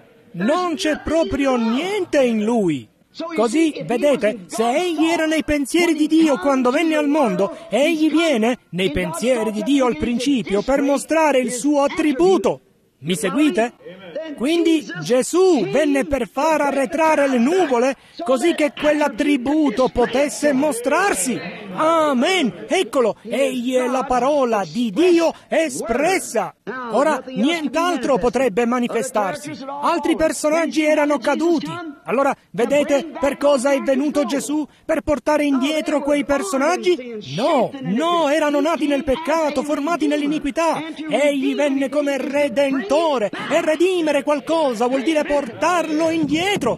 Non c'è proprio niente in lui. Così, vedete, se egli era nei pensieri di Dio quando venne al mondo, egli viene nei pensieri di Dio al principio per mostrare il suo attributo. Mi seguite? Quindi Gesù venne per far arretrare le nuvole così che quell'attributo potesse mostrarsi. Amen! Eccolo, egli è la parola di Dio espressa. Ora, nient'altro potrebbe manifestarsi. Altri personaggi erano caduti. Allora, vedete per cosa è venuto Gesù? Per portare indietro quei personaggi? No, erano nati nel peccato, formati nell'iniquità. Egli venne come redentore. E redimere qualcosa vuol dire portarlo indietro.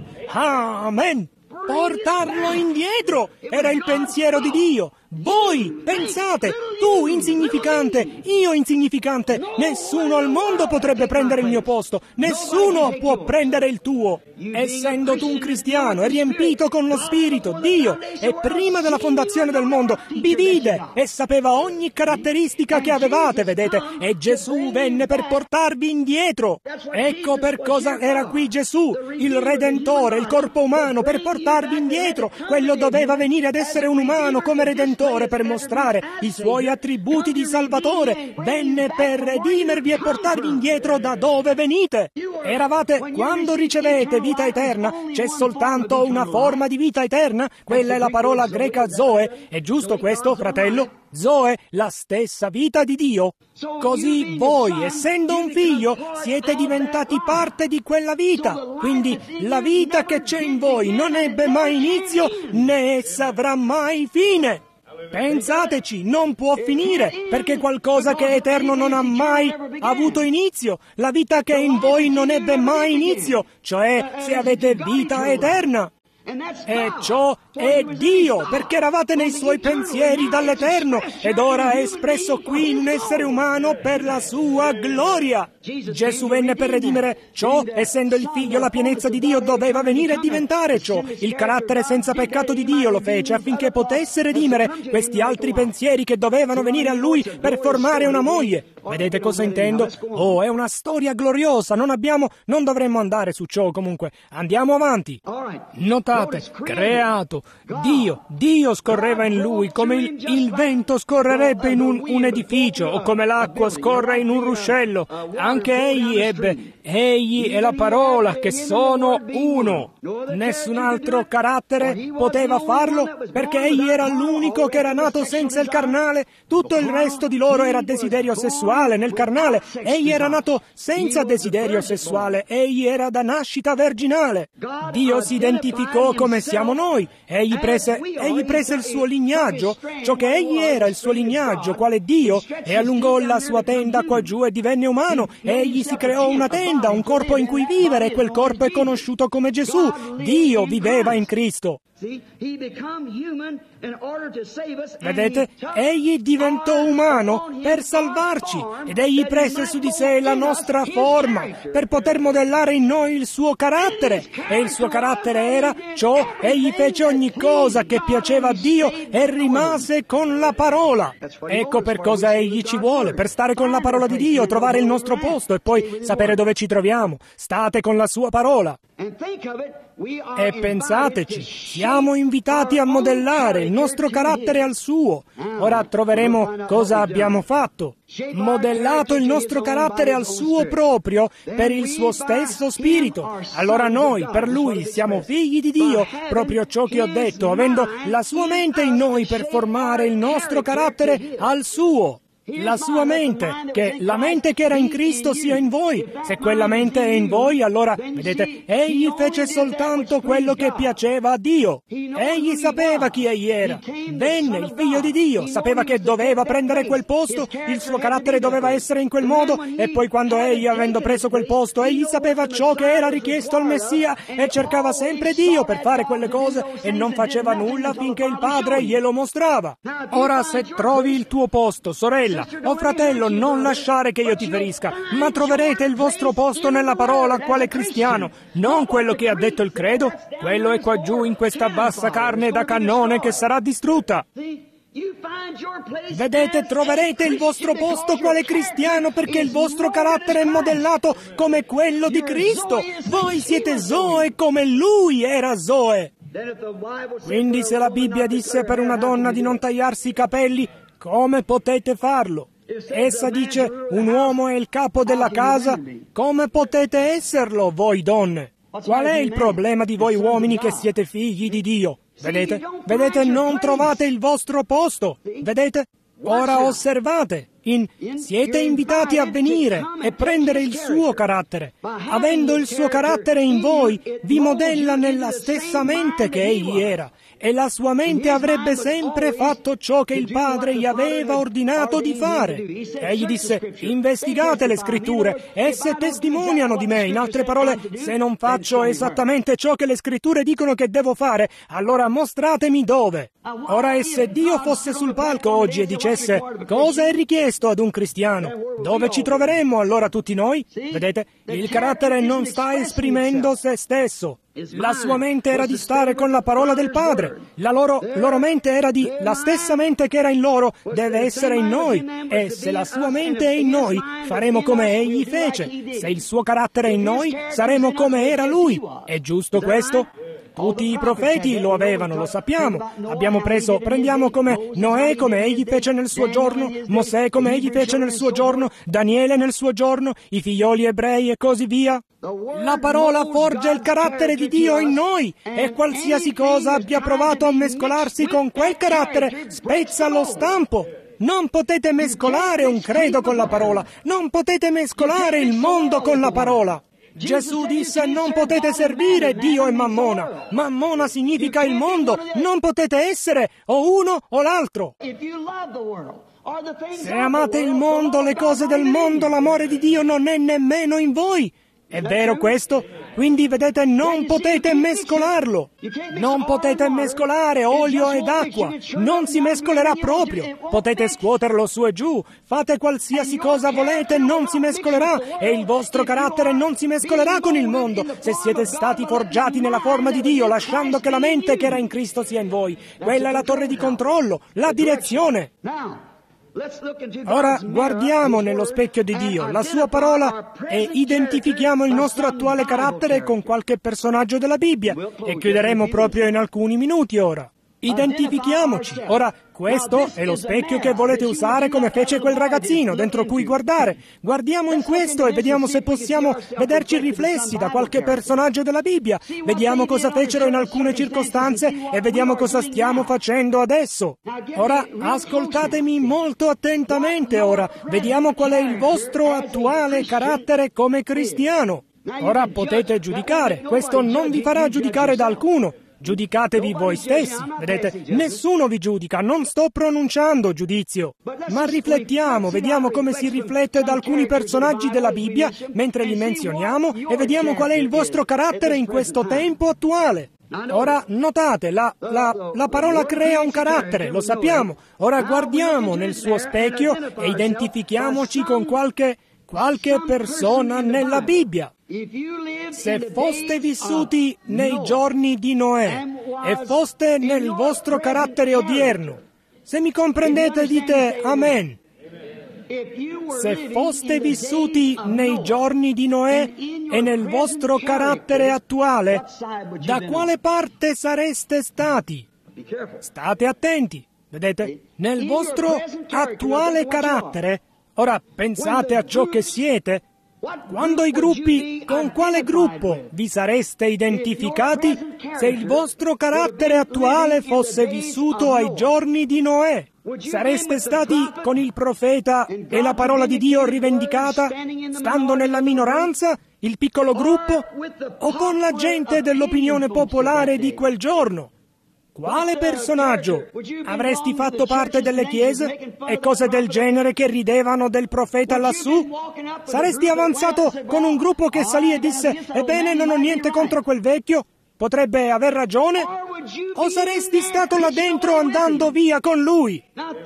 Amen! Portarlo indietro era il pensiero di Dio. Voi pensate, tu insignificante, io insignificante, nessuno al mondo potrebbe prendere il mio posto, nessuno può prendere il tuo. Essendo tu un cristiano e riempito con lo Spirito, Dio, e prima della fondazione del mondo, vi vide e sapeva ogni caratteristica che avevate, vedete, e Gesù venne per portarvi indietro. Ecco per cosa era qui Gesù, il Redentore, il corpo umano, per portarvi indietro. Quello doveva venire ad essere un umano come Redentore per mostrare i suoi attributi di Salvatore. Venne per redimervi e portarvi indietro da dove venite. Eravate, quando ricevete vita eterna, c'è soltanto una forma di vita eterna. Quella è la parola greca Zoe. È giusto questo, fratello? Zoe, la stessa vita di Dio. Così voi, essendo un figlio, siete diventati parte di quella vita. Quindi la vita che c'è in voi non ebbe mai inizio, né essa avrà mai fine. Pensateci, non può finire, perché qualcosa che è eterno non ha mai avuto inizio. La vita che è in voi non ebbe mai inizio, cioè se avete vita eterna. E ciò è Dio, perché eravate nei suoi pensieri dall'Eterno, ed ora è espresso qui in un essere umano per la sua gloria. Gesù venne per redimere ciò, essendo il Figlio la pienezza di Dio, doveva venire a diventare ciò. Il carattere senza peccato di Dio lo fece affinché potesse redimere questi altri pensieri che dovevano venire a Lui per formare una moglie. Vedete cosa intendo? Oh, è una storia gloriosa, non dovremmo andare su ciò comunque. Andiamo avanti. Notate, creato, Dio scorreva in Lui come il vento scorrerebbe in un edificio o come l'acqua scorre in un ruscello. Anche egli è la parola, che sono uno. Nessun altro carattere poteva farlo, perché egli era l'unico che era nato senza il carnale. Tutto il resto di loro era desiderio sessuale nel carnale. Egli era nato senza desiderio sessuale, egli era da nascita virginale. Dio si identificò come siamo noi. Egli prese il suo lignaggio, ciò che egli era, il suo lignaggio, quale Dio, e allungò la sua tenda qua giù e divenne umano. Egli si creò una tenda, un corpo in cui vivere, e quel corpo è conosciuto come Gesù. Dio viveva in Cristo. Vedete? Egli diventò umano per salvarci, ed egli prese su di sé la nostra forma per poter modellare in noi il suo carattere, e il suo carattere era ciò. Egli fece ogni cosa che piaceva a Dio e rimase con la parola. Ecco per cosa egli ci vuole, per stare con la parola di Dio, trovare il nostro posto e poi sapere dove ci troviamo. State con la sua parola. E pensateci, siamo invitati a modellare il nostro carattere al suo. Ora troveremo cosa abbiamo fatto. Modellato il nostro carattere al suo proprio per il suo stesso spirito. Allora noi, per Lui, siamo figli di Dio, proprio ciò che ho detto, avendo la sua mente in noi per formare il nostro carattere al suo. La sua mente, che la mente che era in Cristo sia in voi. Se quella mente è in voi, allora, vedete, egli fece soltanto quello che piaceva a Dio. Egli sapeva chi egli era. Venne il Figlio di Dio, sapeva che doveva prendere quel posto, il suo carattere doveva essere in quel modo, e poi quando egli, avendo preso quel posto, egli sapeva ciò che era richiesto al Messia e cercava sempre Dio per fare quelle cose e non faceva nulla finché il Padre glielo mostrava. Ora, se trovi il tuo posto, sorella, sorella, o fratello, non lasciare che io ti ferisca, ma troverete il vostro posto nella parola quale cristiano, non quello che ha detto il credo, quello è qua giù in questa bassa carne da cannone che sarà distrutta. Vedete, troverete il vostro posto quale cristiano perché il vostro carattere è modellato come quello di Cristo. Voi siete Zoe come Lui era Zoe. Quindi se la Bibbia disse per una donna di non tagliarsi i capelli, come potete farlo? Essa dice, un uomo è il capo della casa, come potete esserlo voi donne? Qual è il problema di voi uomini che siete figli di Dio? Vedete, non trovate il vostro posto. Vedete? Ora osservate. Siete invitati a venire e prendere il suo carattere. Avendo il suo carattere in voi, vi modella nella stessa mente che egli era. E la sua mente avrebbe sempre fatto ciò che il Padre gli aveva ordinato di fare. Egli disse, investigate le scritture, esse testimoniano di me. In altre parole, se non faccio esattamente ciò che le scritture dicono che devo fare, allora mostratemi dove. Ora, e se Dio fosse sul palco oggi e dicesse, cosa è richiesto ad un cristiano? Dove ci troveremmo allora tutti noi? Vedete, il carattere non sta esprimendo se stesso. La sua mente era di stare con la parola del Padre. La loro mente era di la stessa mente che era in loro deve essere in noi. E se la sua mente è in noi, faremo come egli fece. Se il suo carattere è in noi, saremo come era lui. È giusto questo? Tutti i profeti lo avevano, lo sappiamo. Prendiamo come Noè, come egli fece nel suo giorno, Mosè, come egli fece nel suo giorno, Daniele nel suo giorno, i figlioli ebrei e così via. La parola forgia il carattere di Dio in noi e qualsiasi cosa abbia provato a mescolarsi con quel carattere spezza lo stampo. Non potete mescolare un credo con la parola, non potete mescolare il mondo con la parola. Gesù disse, non potete servire Dio e Mammona. Mammona significa il mondo, non potete essere o uno o l'altro. Se amate il mondo, le cose del mondo, l'amore di Dio non è nemmeno in voi. È vero questo? Quindi vedete, non potete mescolarlo. Non potete mescolare olio ed acqua. Non si mescolerà proprio. Potete scuoterlo su e giù. Fate qualsiasi cosa volete, non si mescolerà. E il vostro carattere non si mescolerà con il mondo. Se siete stati forgiati nella forma di Dio, lasciando che la mente che era in Cristo sia in voi. Quella è la torre di controllo, la direzione. Ora guardiamo nello specchio di Dio, la sua parola, e identifichiamo il nostro attuale carattere con qualche personaggio della Bibbia, e chiuderemo proprio in alcuni minuti ora. Identifichiamoci. Ora, questo è lo specchio che volete usare come fece quel ragazzino, dentro cui guardare. Guardiamo in questo e vediamo se possiamo vederci riflessi da qualche personaggio della Bibbia. Vediamo cosa fecero in alcune circostanze e vediamo cosa stiamo facendo adesso. Ora, ascoltatemi molto attentamente ora. Vediamo qual è il vostro attuale carattere come cristiano. Ora potete giudicare. Questo non vi farà giudicare da alcuno. Giudicatevi voi stessi, vedete? Nessuno vi giudica, non sto pronunciando giudizio. Ma riflettiamo, vediamo come si riflette da alcuni personaggi della Bibbia mentre li menzioniamo e vediamo qual è il vostro carattere in questo tempo attuale. Ora, notate, la parola crea un carattere, lo sappiamo. Ora guardiamo nel suo specchio e identifichiamoci con qualche persona nella Bibbia. Se foste vissuti nei giorni di Noè e foste nel vostro carattere odierno, se mi comprendete dite Amen. Se foste vissuti nei giorni di Noè e nel vostro carattere attuale, da quale parte sareste stati? State attenti, vedete? Nel vostro attuale carattere, ora pensate a ciò che siete. Quando i gruppi, con quale gruppo vi sareste identificati se il vostro carattere attuale fosse vissuto ai giorni di Noè? Sareste stati con il profeta e la parola di Dio rivendicata, stando nella minoranza, il piccolo gruppo, o con la gente dell'opinione popolare di quel giorno? Quale personaggio? Avresti fatto parte delle chiese e cose del genere che ridevano del profeta lassù? Saresti avanzato con un gruppo che salì e disse, ebbene, non ho niente contro quel vecchio? potrebbe aver ragione? O saresti stato là dentro andando via con lui?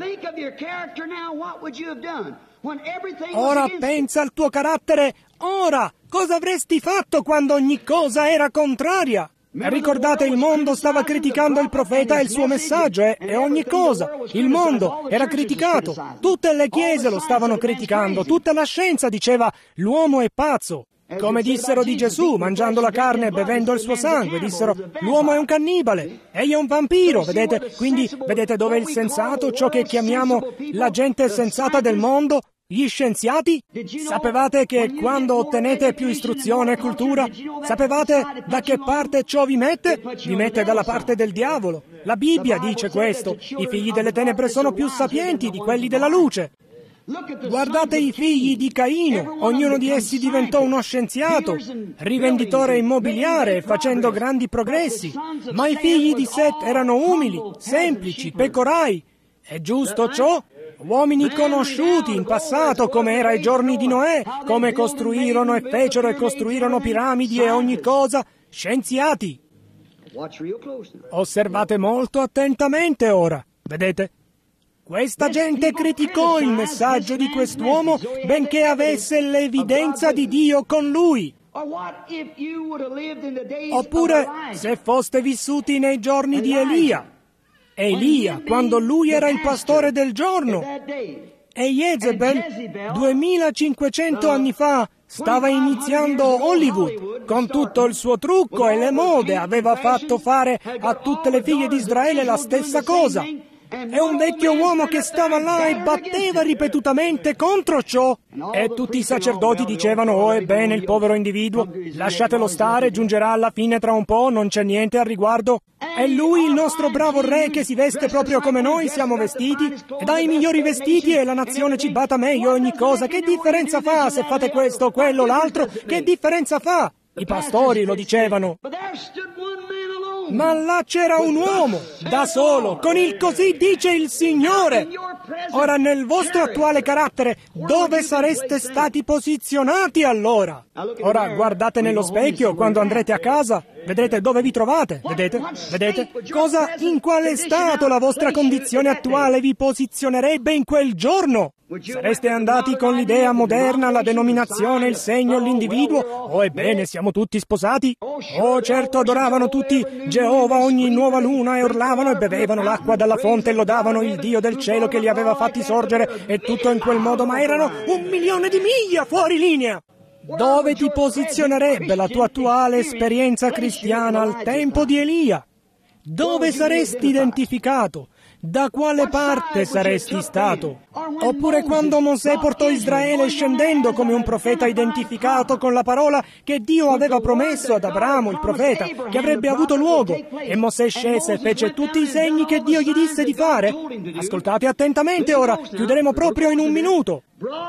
Ora pensa al tuo carattere. Ora, cosa avresti fatto quando ogni cosa era contraria? Ricordate, il mondo stava criticando il profeta e il suo messaggio, e ogni cosa. Il mondo era criticato. Tutte le chiese lo stavano criticando. Tutta la scienza diceva l'uomo è pazzo. Come dissero di Gesù, mangiando la carne e bevendo il suo sangue, dissero l'uomo è un cannibale, egli è un vampiro, vedete? Quindi vedete dove è il sensato, ciò che chiamiamo la gente sensata del mondo? Gli scienziati? Sapevate che quando ottenete più istruzione e cultura, sapevate da che parte ciò vi mette? Vi mette dalla parte del diavolo. La Bibbia dice questo. I figli delle tenebre sono più sapienti di quelli della luce. Guardate i figli di Caino, ognuno di essi diventò uno scienziato, rivenditore immobiliare, facendo grandi progressi, ma i figli di Set erano umili, semplici, pecorai. È giusto ciò? Uomini conosciuti in passato, come era ai giorni di Noè, come costruirono e fecero e costruirono piramidi e ogni cosa, scienziati. Osservate molto attentamente ora, vedete? Questa gente criticò il messaggio di quest'uomo benché avesse l'evidenza di Dio con lui. Oppure, se foste vissuti nei giorni di Elia, quando lui era il pastore del giorno, e Jezebel, 2500 anni fa, stava iniziando Hollywood, con tutto il suo trucco e le mode, aveva fatto fare a tutte le figlie di Israele la stessa cosa. È un vecchio uomo che stava là e batteva ripetutamente contro ciò. E tutti i sacerdoti dicevano, oh, ebbene, il povero individuo, lasciatelo stare, giungerà alla fine tra un po', non c'è niente al riguardo. E lui, il nostro bravo re, che si veste proprio come noi siamo vestiti, ed ha i migliori vestiti e la nazione ci bata meglio ogni cosa. Che differenza fa se fate questo, quello, l'altro? Che differenza fa? I pastori lo dicevano. Ma là c'era un uomo, da solo, con il così dice il Signore. Ora, nel vostro attuale carattere, dove sareste stati posizionati allora? Ora, guardate nello specchio quando andrete a casa, vedrete dove vi trovate, vedete? Cosa, in quale stato la vostra condizione attuale vi posizionerebbe in quel giorno? Sareste andati con l'idea moderna, la denominazione, il segno, l'individuo? Oh, ebbene, siamo tutti sposati? Oh, certo, adoravano tutti Geova ogni nuova luna e urlavano e bevevano l'acqua dalla fonte e lodavano il Dio del cielo che li aveva fatti sorgere e tutto in quel modo, ma erano 1.000.000 di miglia fuori linea. Dove ti posizionerebbe la tua attuale esperienza cristiana al tempo di Elia? Dove saresti identificato? Da quale parte saresti stato? Oppure quando Mosè portò Israele scendendo come un profeta identificato con la parola che Dio aveva promesso ad Abramo, il profeta, che avrebbe avuto luogo, e Mosè scese e fece tutti i segni che Dio gli disse di fare? Ascoltate attentamente ora, chiuderemo proprio in un minuto.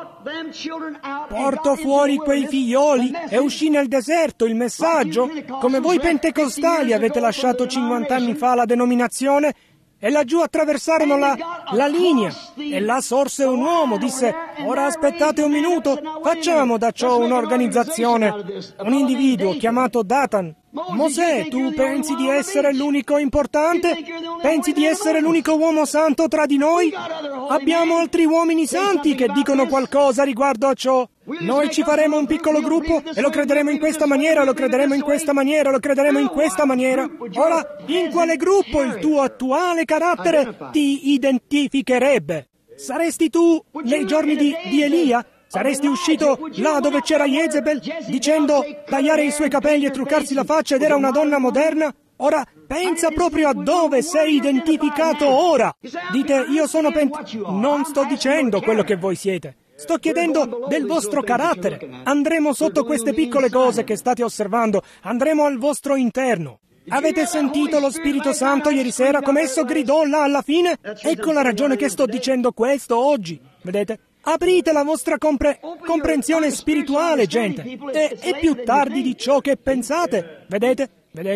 Portò fuori quei figlioli e uscì nel deserto il messaggio, come voi pentecostali avete lasciato 50 anni fa la denominazione, e laggiù attraversarono la linea, e là sorse un uomo, disse, ora aspettate un minuto, facciamo da ciò un'organizzazione, un individuo chiamato Datan. Mosè, tu pensi di essere l'unico importante? Pensi di essere l'unico uomo santo tra di noi? Abbiamo altri uomini santi che dicono qualcosa riguardo a ciò. Noi ci faremo un piccolo gruppo e lo crederemo in questa maniera, lo crederemo in questa maniera, lo crederemo in questa maniera. Ora, in quale gruppo il tuo attuale carattere ti identificherebbe? Saresti tu nei giorni di Elia? Saresti uscito là dove c'era Jezebel, dicendo tagliare i suoi capelli e truccarsi la faccia ed era una donna moderna? Ora, pensa proprio a dove sei identificato ora. Dite, io sono Non sto dicendo quello che voi siete. Sto chiedendo del vostro carattere. Andremo sotto queste piccole cose che state osservando. Andremo al vostro interno. Avete sentito lo Spirito Santo ieri sera come esso gridò là alla fine? Ecco la ragione che sto dicendo questo oggi. Vedete? Aprite la vostra comprensione spirituale, gente. È più tardi di ciò che pensate. Vedete?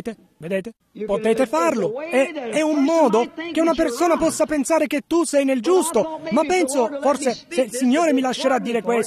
Potete farlo. È un modo che una persona possa pensare che tu sei nel giusto. Ma penso, forse, se il Signore mi lascerà dire questo,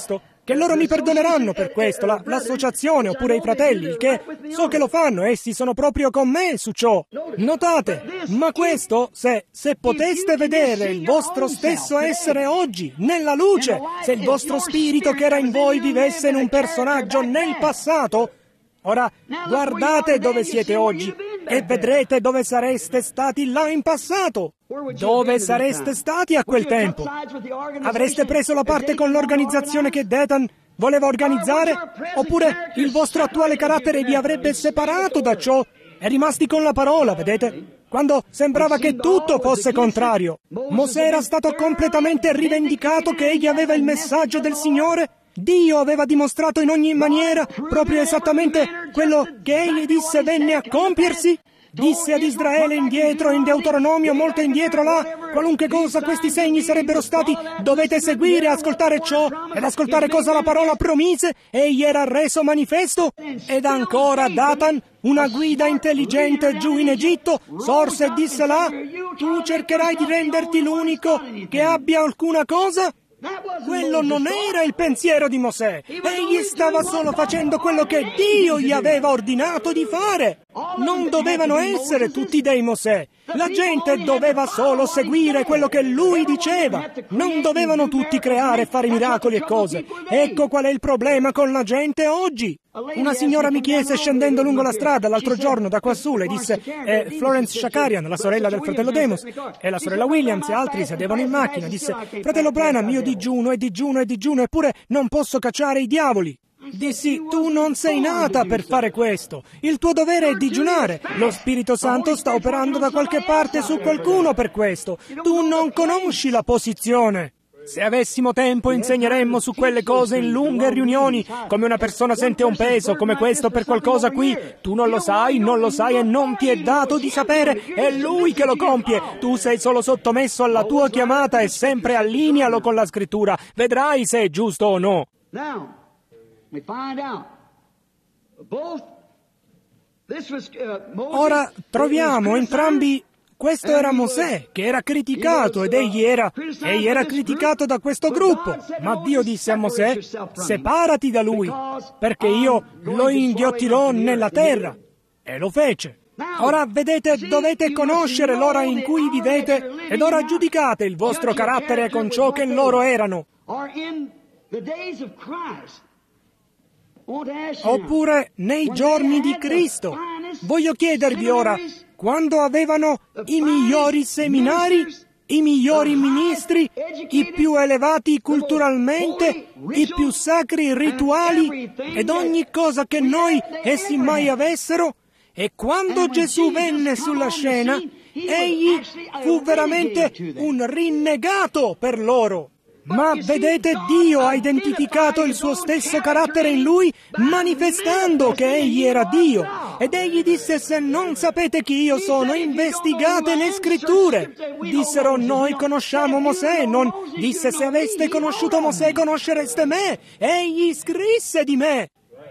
che loro mi perdoneranno per questo, l'associazione oppure i fratelli, il che so che lo fanno, essi sono proprio con me su ciò. Notate, ma questo, se poteste vedere il vostro stesso essere oggi, nella luce, se il vostro spirito che era in voi vivesse in un personaggio nel passato, ora guardate dove siete oggi e vedrete dove sareste stati là in passato. Dove sareste stati a quel tempo? Avreste preso la parte con l'organizzazione che Dathan voleva organizzare? Oppure il vostro attuale carattere vi avrebbe separato da ciò e rimasti con la parola, vedete? Quando sembrava che tutto fosse contrario. Mosè era stato completamente rivendicato che egli aveva il messaggio del Signore. Dio aveva dimostrato in ogni maniera proprio esattamente quello che egli disse venne a compiersi. Disse ad Israele indietro, in Deuteronomio, molto indietro là, qualunque cosa questi segni sarebbero stati, dovete seguire, ascoltare ciò, ed ascoltare cosa la parola promise, egli era reso manifesto. Ed ancora Dathan, una guida intelligente giù in Egitto, sorse e disse là, tu cercherai di renderti l'unico che abbia alcuna cosa? Quello non era il pensiero di Mosè. Egli stava solo facendo quello che Dio gli aveva ordinato di fare. Non dovevano essere tutti dei Mosè. La gente doveva solo seguire quello che lui diceva. Non dovevano tutti creare e fare miracoli e cose. Ecco qual è il problema con la gente oggi. Una signora mi chiese scendendo lungo la strada l'altro giorno da quassù, le disse, è Florence Shakarian, la sorella del fratello Demos, e la sorella Williams e altri sedevano in macchina, disse, fratello Branham, io digiuno e digiuno e digiuno, eppure non posso cacciare i diavoli. Dissi, tu non sei nata per fare questo, il tuo dovere è digiunare, lo Spirito Santo sta operando da qualche parte su qualcuno per questo, tu non conosci la posizione. Se avessimo tempo insegneremmo su quelle cose in lunghe riunioni, come una persona sente un peso, come questo per qualcosa qui. Tu non lo sai e non ti è dato di sapere, è Lui che lo compie. Tu sei solo sottomesso alla tua chiamata e sempre allinealo con la Scrittura. Vedrai se è giusto o no. Ora troviamo entrambi. Questo era Mosè, che era criticato, ed egli era criticato da questo gruppo. Ma Dio disse a Mosè, separati da lui, perché io lo inghiottirò nella terra. E lo fece. Ora, vedete, dovete conoscere l'ora in cui vivete, ed ora giudicate il vostro carattere con ciò che loro erano. Oppure nei giorni di Cristo. Voglio chiedervi ora, quando avevano i migliori seminari, i migliori ministri, i più elevati culturalmente, i più sacri rituali ed ogni cosa che noi essi mai avessero, e quando Gesù venne sulla scena, egli fu veramente un rinnegato per loro. Ma vedete, Dio ha identificato il suo stesso carattere in lui, manifestando che egli era Dio. Ed egli disse, se non sapete chi io sono, investigate le scritture. Dissero, noi conosciamo Mosè. Non disse, se aveste conosciuto Mosè, conoscereste me. Egli scrisse di me.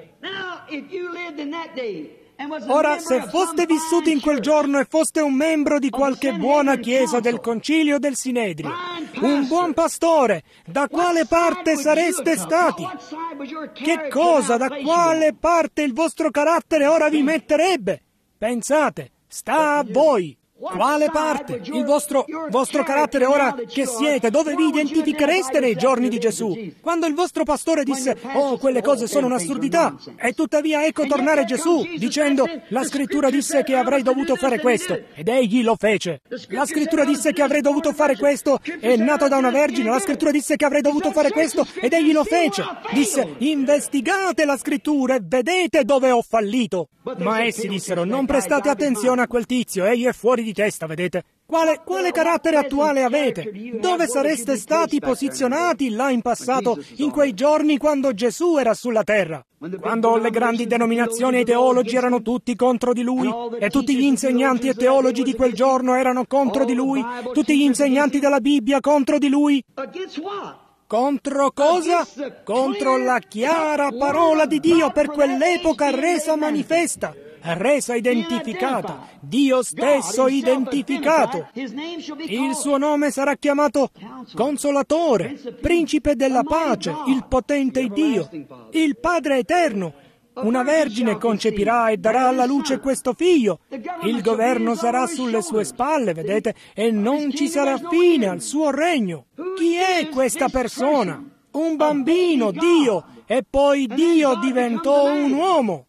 Ora, se foste vissuti in quel giorno e foste un membro di qualche buona chiesa del concilio del Sinedrio, un buon pastore, da quale parte sareste stati? Che cosa, da quale parte il vostro carattere ora vi metterebbe? Pensate, sta a voi. Quale parte? Il vostro carattere ora che siete, dove vi identifichereste nei giorni di Gesù? Quando il vostro pastore disse, oh, quelle cose sono un'assurdità, e tuttavia ecco tornare Gesù, dicendo, la scrittura disse che avrei dovuto fare questo, ed egli lo fece. La scrittura disse che avrei dovuto fare questo, è nato da una vergine, la scrittura disse che avrei dovuto fare questo, ed egli lo fece. Disse, investigate la scrittura e vedete dove ho fallito. Ma essi dissero, non prestate attenzione a quel tizio, egli è fuori di testa, vedete? Quale carattere attuale avete? Dove sareste stati posizionati là in passato, in quei giorni quando Gesù era sulla terra? Quando le grandi denominazioni e i teologi erano tutti contro di lui, e tutti gli insegnanti e teologi di quel giorno erano contro di lui, tutti gli insegnanti della Bibbia contro di lui. Contro cosa? Contro la chiara parola di Dio per quell'epoca resa manifesta. resa identificata, Dio stesso identificato. Il suo nome sarà chiamato Consolatore, Principe della pace, il potente Dio, il Padre eterno. Una vergine concepirà e darà alla luce questo figlio. Il governo sarà sulle sue spalle, vedete, e non ci sarà fine al suo regno. Chi è questa persona? Un bambino, Dio, e poi Dio diventò un uomo.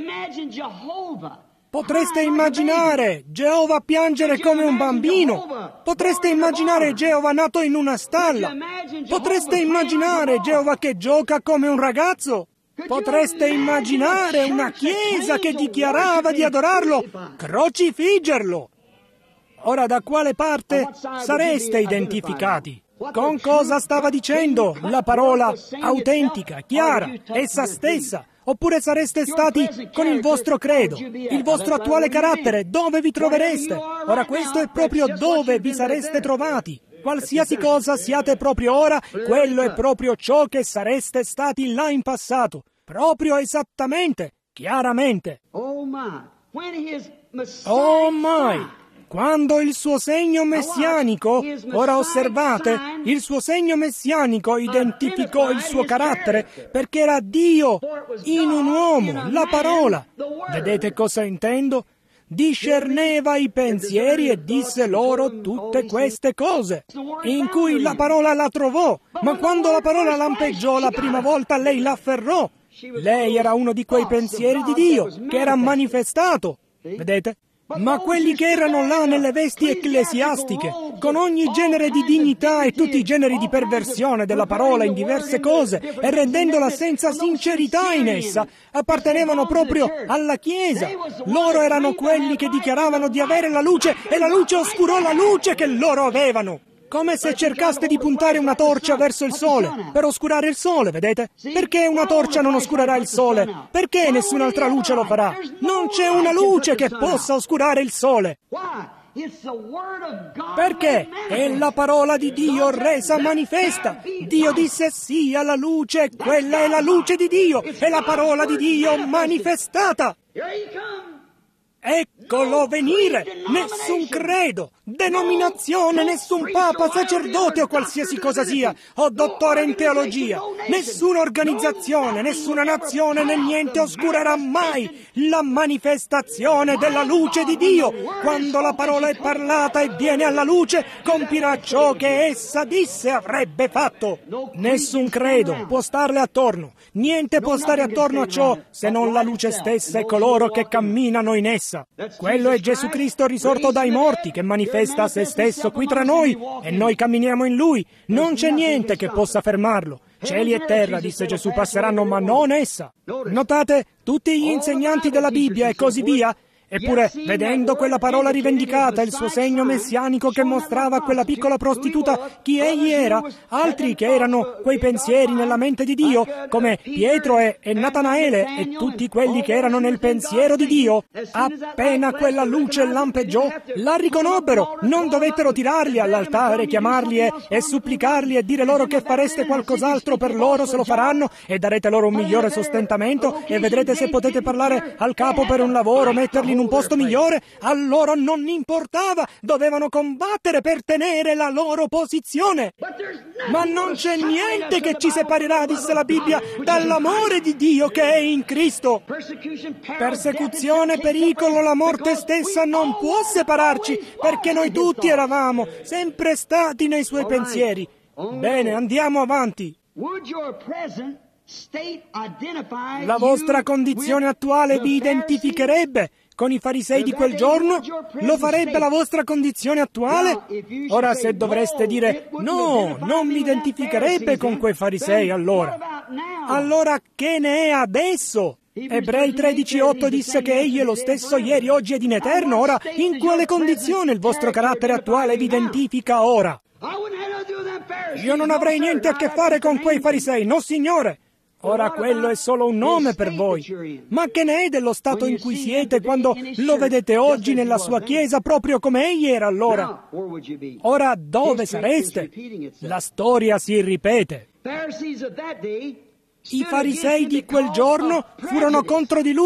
Potreste immaginare Geova piangere come un bambino? Potreste immaginare Geova nato in una stalla? Potreste immaginare Geova che gioca come un ragazzo? Potreste immaginare una chiesa che dichiarava di adorarlo, crocifiggerlo? Ora, da quale parte sareste identificati? Con cosa stava dicendo la parola autentica, chiara, essa stessa? Oppure sareste stati con il vostro credo, il vostro attuale carattere, dove vi trovereste? Ora, questo è proprio dove vi sareste trovati. Qualsiasi cosa siate proprio ora, quello è proprio ciò che sareste stati là in passato. Proprio esattamente, chiaramente. Oh my! Quando il suo segno messianico, ora osservate, il suo segno messianico identificò il suo carattere perché era Dio in un uomo, la parola. Vedete cosa intendo? Discerneva i pensieri e disse loro tutte queste cose, in cui la parola la trovò, ma quando la parola lampeggiò la prima volta lei l'afferrò. Lei era uno di quei pensieri di Dio che era manifestato, vedete? Ma quelli che erano là nelle vesti ecclesiastiche, con ogni genere di dignità e tutti i generi di perversione della parola in diverse cose e rendendola senza sincerità in essa, appartenevano proprio alla Chiesa. Loro erano quelli che dichiaravano di avere la luce e la luce oscurò la luce che loro avevano. Come se cercaste di puntare una torcia verso il sole, per oscurare il sole, vedete? Perché una torcia non oscurerà il sole? Perché nessun'altra luce lo farà? Non c'è una luce che possa oscurare il sole. Perché è la parola di Dio resa manifesta. Dio disse sì alla luce, quella è la luce di Dio, è la parola di Dio manifestata. Eccolo venire! Nessun credo, denominazione, nessun papa, sacerdote o qualsiasi cosa sia, o dottore in teologia, nessuna organizzazione, nessuna nazione né niente oscurerà mai la manifestazione della luce di Dio. Quando la parola è parlata e viene alla luce, compirà ciò che essa disse avrebbe fatto. Nessun credo può starle attorno, niente può stare attorno a ciò se non la luce stessa e coloro che camminano in essa. Quello è Gesù Cristo risorto dai morti che manifesta se stesso qui tra noi e noi camminiamo in Lui. Non c'è niente che possa fermarlo. Cieli e terra, disse Gesù, passeranno ma non essa. Notate tutti gli insegnanti della Bibbia e così via. Eppure, vedendo quella parola rivendicata, il suo segno messianico che mostrava a quella piccola prostituta chi egli era, altri che erano quei pensieri nella mente di Dio, come Pietro e Natanaele e tutti quelli che erano nel pensiero di Dio, appena quella luce lampeggiò, la riconobbero, non dovettero tirarli all'altare, chiamarli e supplicarli e dire loro che fareste qualcos'altro per loro se lo faranno e darete loro un migliore sostentamento e vedrete se potete parlare al capo per un lavoro, metterli in un posto migliore. A loro non importava, dovevano combattere per tenere la loro posizione. Ma non c'è niente che ci separerà, disse la Bibbia, dall'amore di Dio che è in Cristo. Persecuzione, pericolo, la morte stessa non può separarci, perché noi tutti eravamo sempre stati nei suoi pensieri. Bene, andiamo avanti. La vostra condizione attuale vi identificherebbe con i farisei di quel giorno? Lo farebbe la vostra condizione attuale? Ora, se dovreste dire no, non mi identificherebbe con quei farisei, allora che ne è adesso? Ebrei 13:8 disse che egli è lo stesso ieri, oggi ed in eterno. Ora, in quale condizione il vostro carattere attuale vi identifica ora? Io non avrei niente a che fare con quei farisei, no signore. Ora quello è solo un nome per voi. Ma che ne è dello stato in cui siete quando lo vedete oggi nella sua chiesa proprio come egli era allora? Ora dove sareste? La storia si ripete. I farisei di quel giorno furono contro di lui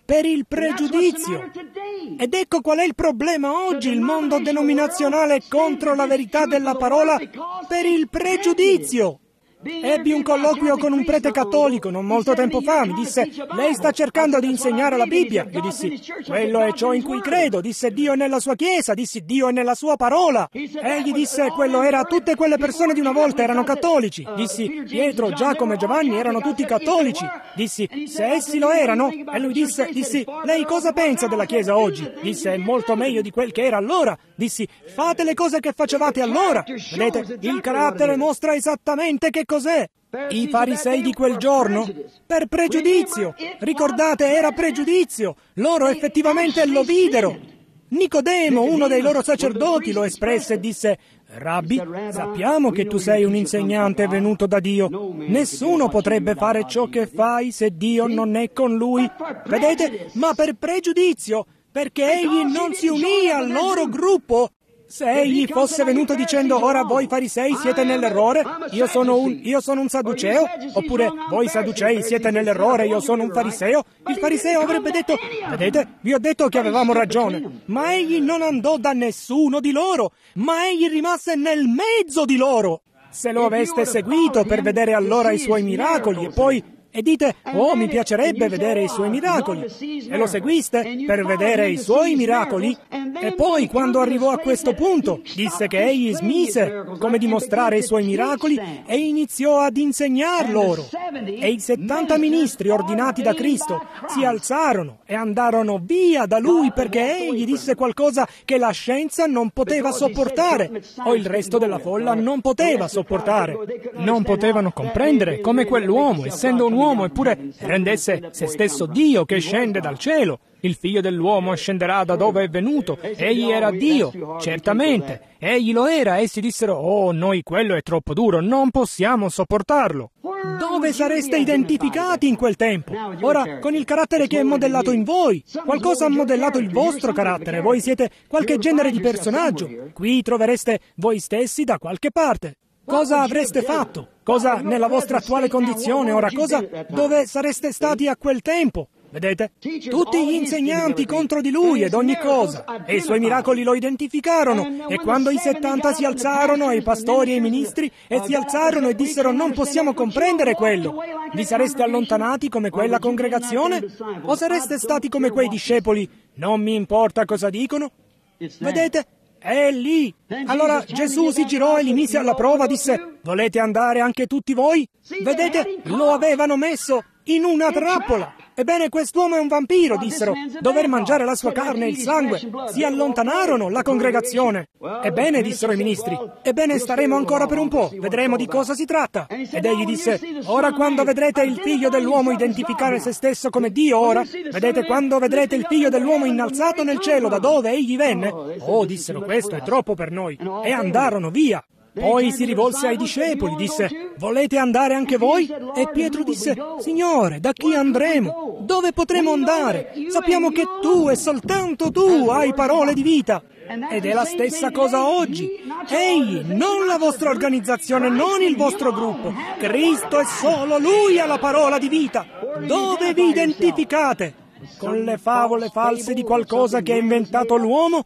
per il pregiudizio. Ed ecco qual è il problema oggi. Il mondo denominazionale è contro la verità della parola per il pregiudizio. Ebbi un colloquio con un prete cattolico non molto tempo fa. Mi disse: lei sta cercando di insegnare la Bibbia. Io dissi: quello è ciò in cui credo. Disse: Dio è nella sua chiesa. Dissi: Dio è nella sua parola. Egli disse: quello era tutte quelle persone di una volta erano cattolici. Dissi: Pietro, Giacomo e Giovanni erano tutti cattolici. Dissi: se essi lo erano. E lui dissi: lei cosa pensa della chiesa oggi? Disse: è molto meglio di quel che era allora. Dissi: fate le cose che facevate allora. Vedete, il carattere mostra esattamente che cos'è. I farisei di quel giorno? Per pregiudizio. Ricordate, era pregiudizio. Loro effettivamente lo videro. Nicodemo, uno dei loro sacerdoti, lo espresse e disse: Rabbi, sappiamo che tu sei un insegnante venuto da Dio. Nessuno potrebbe fare ciò che fai se Dio non è con lui. Vedete? Ma per pregiudizio, perché egli non si unì al loro gruppo. Se egli fosse venuto dicendo: ora voi farisei siete nell'errore, io sono un sadduceo, oppure voi sadducei siete nell'errore, io sono un fariseo, il fariseo avrebbe detto: vedete, vi ho detto che avevamo ragione. Ma egli non andò da nessuno di loro, ma egli rimase nel mezzo di loro. Se lo aveste seguito per vedere allora i suoi miracoli e dite: oh, mi piacerebbe vedere i suoi miracoli. E lo seguiste per vedere i suoi miracoli? E poi, quando arrivò a questo punto, disse che egli smise come dimostrare i suoi miracoli e iniziò ad insegnar loro. E i 70 ministri ordinati da Cristo si alzarono e andarono via da lui perché egli disse qualcosa che la scienza non poteva sopportare, o il resto della folla non poteva sopportare. Non potevano comprendere come quell'uomo, essendo un uomo, eppure rendesse se stesso Dio che scende dal cielo. Il figlio dell'uomo scenderà da dove è venuto. Egli era Dio, certamente. Egli lo era. Essi dissero: oh, noi quello è troppo duro, non possiamo sopportarlo. Dove sareste identificati in quel tempo? Ora, con il carattere che è modellato in voi. Qualcosa ha modellato il vostro carattere. Voi siete qualche genere di personaggio. Qui trovereste voi stessi da qualche parte. Cosa avreste fatto? Cosa nella vostra attuale condizione? Ora, cosa dove sareste stati a quel tempo? Vedete? Tutti gli insegnanti contro di lui ed ogni cosa. E i suoi miracoli lo identificarono. E quando i 70 si alzarono, e i pastori e i ministri, e si alzarono e dissero: non possiamo comprendere quello. Vi sareste allontanati come quella congregazione? O sareste stati come quei discepoli? Non mi importa cosa dicono. Vedete? È lì. Allora Gesù si girò e li mise alla prova, disse: volete andare anche tutti voi? Vedete? Lo avevano messo in una trappola. Ebbene, quest'uomo è un vampiro, dissero. Dover mangiare la sua carne e il sangue. Si allontanarono la congregazione. Ebbene, dissero i ministri, ebbene, staremo ancora per un po', vedremo di cosa si tratta. Ed egli disse: ora quando vedrete il figlio dell'uomo identificare se stesso come Dio, ora, vedete, quando vedrete il figlio dell'uomo innalzato nel cielo da dove egli venne, oh, dissero, questo è troppo per noi. E andarono via. Poi si rivolse ai discepoli, disse: volete andare anche voi? E Pietro disse: Signore, da chi andremo? Dove potremo andare? Sappiamo che tu e soltanto tu hai parole di vita. Ed è la stessa cosa oggi. Egli, non la vostra organizzazione, non il vostro gruppo. Cristo e solo Lui ha la parola di vita. Dove vi identificate? Con le favole false di qualcosa che ha inventato l'uomo?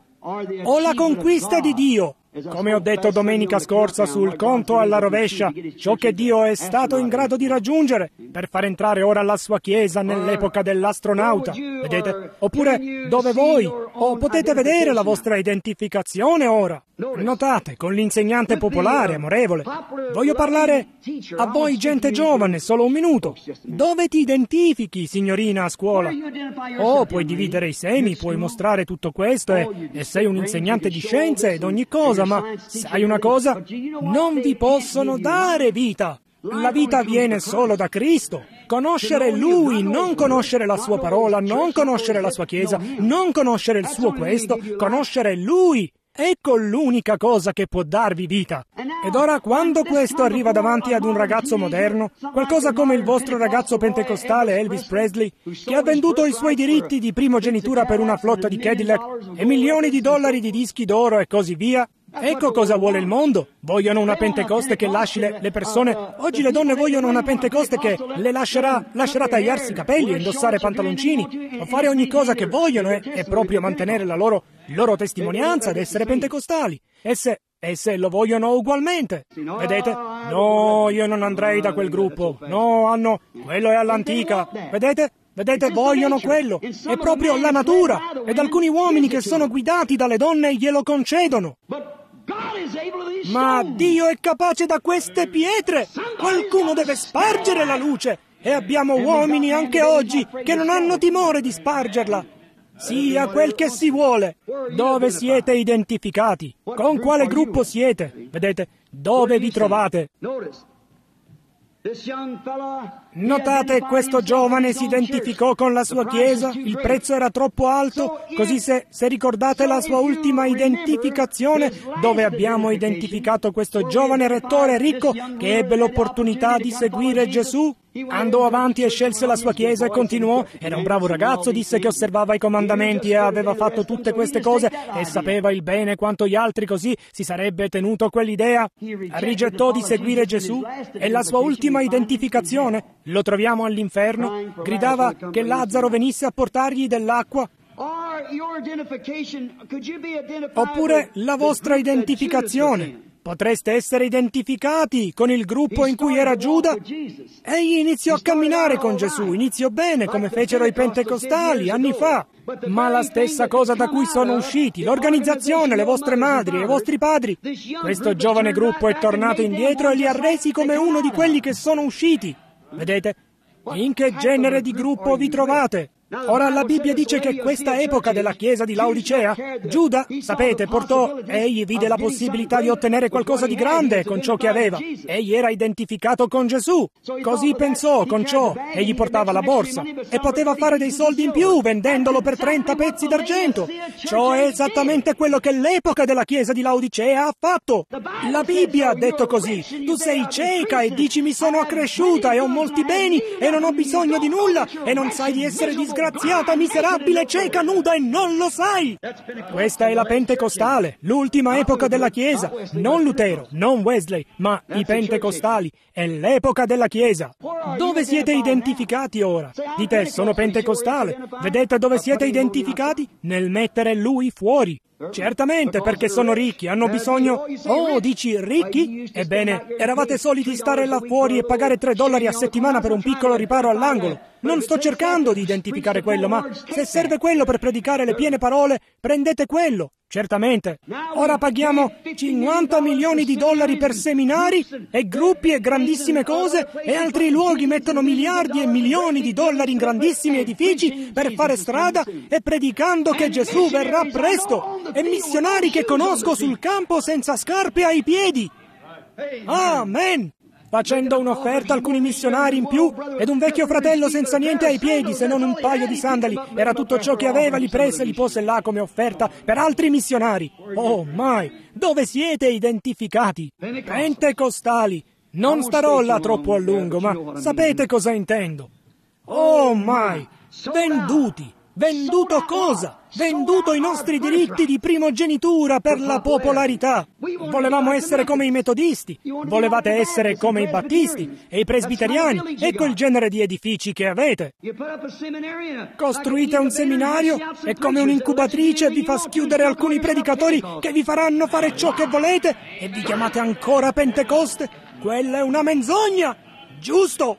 O la conquista di Dio? Come ho detto domenica scorsa sul conto alla rovescia, ciò che Dio è stato in grado di raggiungere per far entrare ora la sua Chiesa nell'epoca dell'astronauta, vedete? Oppure dove voi, o potete vedere la vostra identificazione ora. Notate, con l'insegnante popolare, amorevole. Voglio parlare a voi gente giovane, solo un minuto. Dove ti identifichi, signorina, a scuola? Oh, puoi dividere i semi, puoi mostrare tutto questo e sei un insegnante di scienze ed ogni cosa, ma sai una cosa? Non vi possono dare vita. La vita viene solo da Cristo. Conoscere Lui, non conoscere la sua parola, non conoscere la sua Chiesa, non conoscere il suo questo, conoscere Lui. Ecco l'unica cosa che può darvi vita. Ed ora, quando questo arriva davanti ad un ragazzo moderno, qualcosa come il vostro ragazzo pentecostale Elvis Presley, che ha venduto i suoi diritti di primogenitura per una flotta di Cadillac e milioni di dollari di dischi d'oro e così via, Ecco cosa vuole il mondo. Vogliono una Pentecoste che lasci le persone. Oggi le donne vogliono una Pentecoste che le lascerà tagliarsi i capelli, indossare pantaloncini o fare ogni cosa che vogliono e proprio mantenere la loro testimonianza ad essere pentecostali. Esse lo vogliono ugualmente. Vedete? No, io non andrei da quel gruppo. No, quello è all'antica. Vedete, vogliono quello. È proprio la natura. Ed alcuni uomini che sono guidati dalle donne glielo concedono. Ma Dio è capace da queste pietre. Qualcuno deve spargere la luce. E abbiamo uomini anche oggi che non hanno timore di spargerla. Sia quel che si vuole. Dove siete identificati? Con quale gruppo siete? Vedete? Dove vi trovate? Notate, questo giovane si identificò con la sua chiesa, il prezzo era troppo alto, così se ricordate la sua ultima identificazione, dove abbiamo identificato questo giovane rettore ricco che ebbe l'opportunità di seguire Gesù, andò avanti e scelse la sua chiesa e continuò. Era un bravo ragazzo, disse che osservava i comandamenti e aveva fatto tutte queste cose e sapeva il bene quanto gli altri, così si sarebbe tenuto a quell'idea. Rigettò di seguire Gesù e la sua ultima identificazione, lo troviamo all'inferno, gridava che Lazzaro venisse a portargli dell'acqua. Oppure la vostra identificazione. Potreste essere identificati con il gruppo in cui era Giuda. Egli iniziò a camminare con Gesù, iniziò bene, come fecero i pentecostali anni fa. Ma la stessa cosa da cui sono usciti, l'organizzazione, le vostre madri e i vostri padri. Questo giovane gruppo è tornato indietro e li ha resi come uno di quelli che sono usciti. Vedete? In che genere di gruppo vi trovate? Ora la Bibbia dice che questa epoca della chiesa di Laodicea, Giuda, sapete, egli vide la possibilità di ottenere qualcosa di grande con ciò che aveva. Egli era identificato con Gesù. Così pensò con ciò. Egli portava la borsa e poteva fare dei soldi in più vendendolo per 30 pezzi d'argento. Ciò è esattamente quello che l'epoca della chiesa di Laodicea ha fatto. La Bibbia ha detto così. Tu sei cieca e dici mi sono accresciuta e ho molti beni e non ho bisogno di nulla e non sai di essere disgraziata, miserabile, cieca, nuda e non lo sai. Questa è la Pentecostale, l'ultima epoca della Chiesa. Non Lutero, non Wesley, ma i Pentecostali. È l'epoca della Chiesa. Dove siete identificati ora? Dite, sono pentecostale. Vedete dove siete identificati? Nel mettere lui fuori. Certamente, perché sono ricchi, hanno bisogno... Oh, dici ricchi? Ebbene, eravate soliti stare là fuori e pagare $3 a settimana per un piccolo riparo all'angolo. Non sto cercando di identificare quello, ma se serve quello per predicare le piene parole, prendete quello. Certamente. Ora paghiamo $50 milioni per seminari e gruppi e grandissime cose, e altri luoghi mettono miliardi e milioni di dollari in grandissimi edifici per fare strada e predicando che Gesù verrà presto, e missionari che conosco sul campo senza scarpe ai piedi. Amen. Facendo un'offerta, alcuni missionari in più, ed un vecchio fratello senza niente ai piedi se non un paio di sandali. Era tutto ciò che aveva, li prese e li pose là come offerta per altri missionari. Oh mai, dove siete identificati? Pentecostali. Non starò là troppo a lungo, ma sapete cosa intendo. Oh mai, venduti. Venduto cosa? Venduto i nostri diritti di primogenitura per la popolarità. Volevamo essere come i metodisti, volevate essere come i battisti e i presbiteriani. Ecco il genere di edifici che avete. Costruite un seminario e come un'incubatrice vi fa schiudere alcuni predicatori che vi faranno fare ciò che volete e vi chiamate ancora Pentecoste? Quella è una menzogna! Giusto!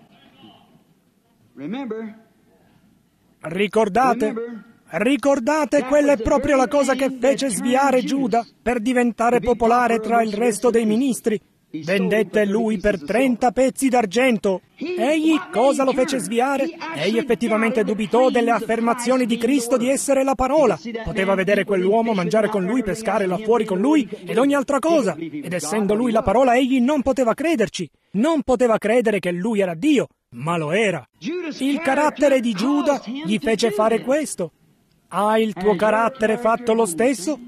Ricordate, quella è proprio la cosa che fece sviare Giuda per diventare popolare tra il resto dei ministri. Vendette lui per 30 pezzi d'argento. Egli cosa lo fece sviare? Egli effettivamente dubitò delle affermazioni di Cristo di essere la parola. Poteva vedere quell'uomo, mangiare con lui, pescare là fuori con lui ed ogni altra cosa. Ed essendo lui la parola, egli non poteva crederci. Non poteva credere che lui era Dio, ma lo era. Il carattere di Giuda gli fece fare questo. Ha il tuo carattere fatto lo stesso?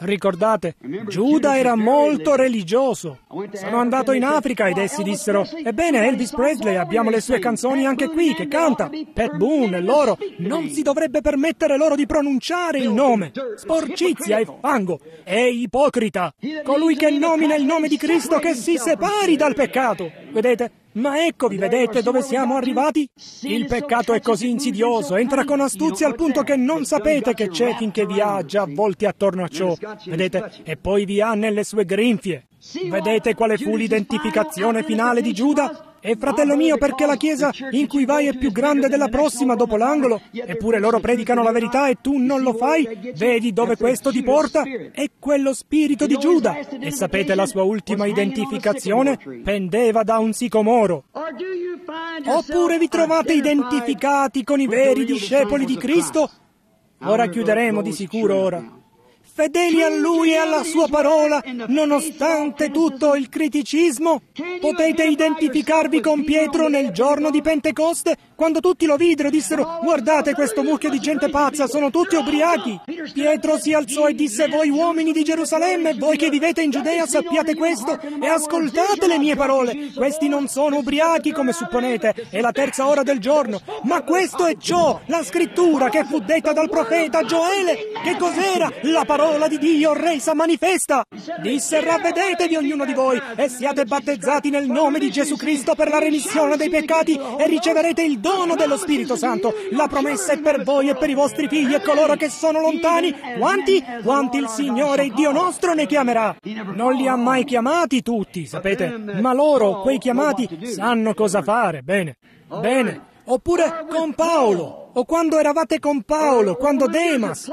Ricordate, Giuda era molto religioso. Sono andato in Africa ed essi dissero: ebbene, Elvis Presley, abbiamo le sue canzoni anche qui, che canta. Pat Boone e loro, non si dovrebbe permettere loro di pronunciare il nome. Sporcizia e fango. È ipocrita. Colui che nomina il nome di Cristo che si separi dal peccato. Vedete? Ma eccovi, vedete dove siamo arrivati? Il peccato è così insidioso, entra con astuzia al punto che non sapete che c'è finché vi ha già avvolti attorno a ciò. Vedete? E poi vi ha nelle sue grinfie. Vedete quale fu l'identificazione finale di Giuda? E fratello mio, perché la chiesa in cui vai è più grande della prossima dopo l'angolo, eppure loro predicano la verità e tu non lo fai, vedi dove questo ti porta? È quello spirito di Giuda. E sapete, la sua ultima identificazione pendeva da un sicomoro. Oppure vi trovate identificati con i veri discepoli di Cristo? Ora chiuderemo di sicuro ora. Fedeli a Lui e alla Sua parola, nonostante tutto il criticismo? Potete identificarvi con Pietro nel giorno di Pentecoste, quando tutti lo videro e dissero: guardate questo mucchio di gente pazza, sono tutti ubriachi. Pietro si alzò e disse: voi uomini di Gerusalemme, voi che vivete in Giudea, sappiate questo e ascoltate le mie parole. Questi non sono ubriachi come supponete, è la terza ora del giorno, ma questo è ciò, la scrittura che fu detta dal profeta Gioele. Che cos'era? La parola di Dio resa manifesta. Disse: ravvedetevi ognuno di voi e siate battezzati nel nome di Gesù Cristo per la remissione dei peccati e riceverete il dono dello Spirito Santo. La promessa è per voi e per i vostri figli e coloro che sono lontani. Quanti? Quanti il Signore Dio nostro ne chiamerà. Non li ha mai chiamati tutti, sapete, ma loro, quei chiamati, sanno cosa fare. Bene. Oppure con Paolo, o quando eravate con Paolo, quando Demas,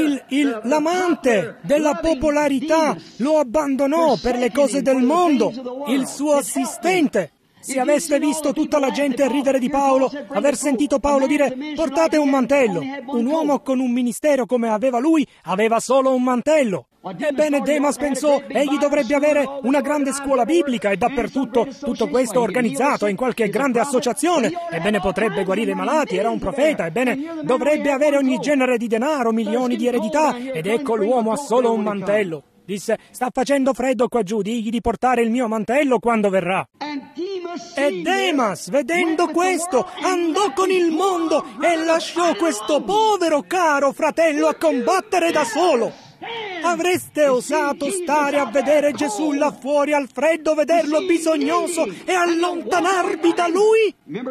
l'amante della popolarità, lo abbandonò per le cose del mondo, il suo assistente. Se aveste visto tutta la gente ridere di Paolo, aver sentito Paolo dire: portate un mantello. Un uomo con un ministero come aveva lui, aveva solo un mantello. Ebbene, Demas pensò: egli dovrebbe avere una grande scuola biblica e dappertutto tutto questo organizzato in qualche grande associazione. Ebbene, potrebbe guarire i malati, era un profeta. Ebbene, dovrebbe avere ogni genere di denaro, milioni di eredità. Ed ecco, l'uomo ha solo un mantello. Disse: sta facendo freddo qua giù, digli di portare il mio mantello quando verrà. E Demas, vedendo questo, andò con il mondo e lasciò questo povero caro fratello a combattere da solo. Avreste osato stare a vedere Gesù là fuori al freddo, vederlo bisognoso e allontanarvi da lui?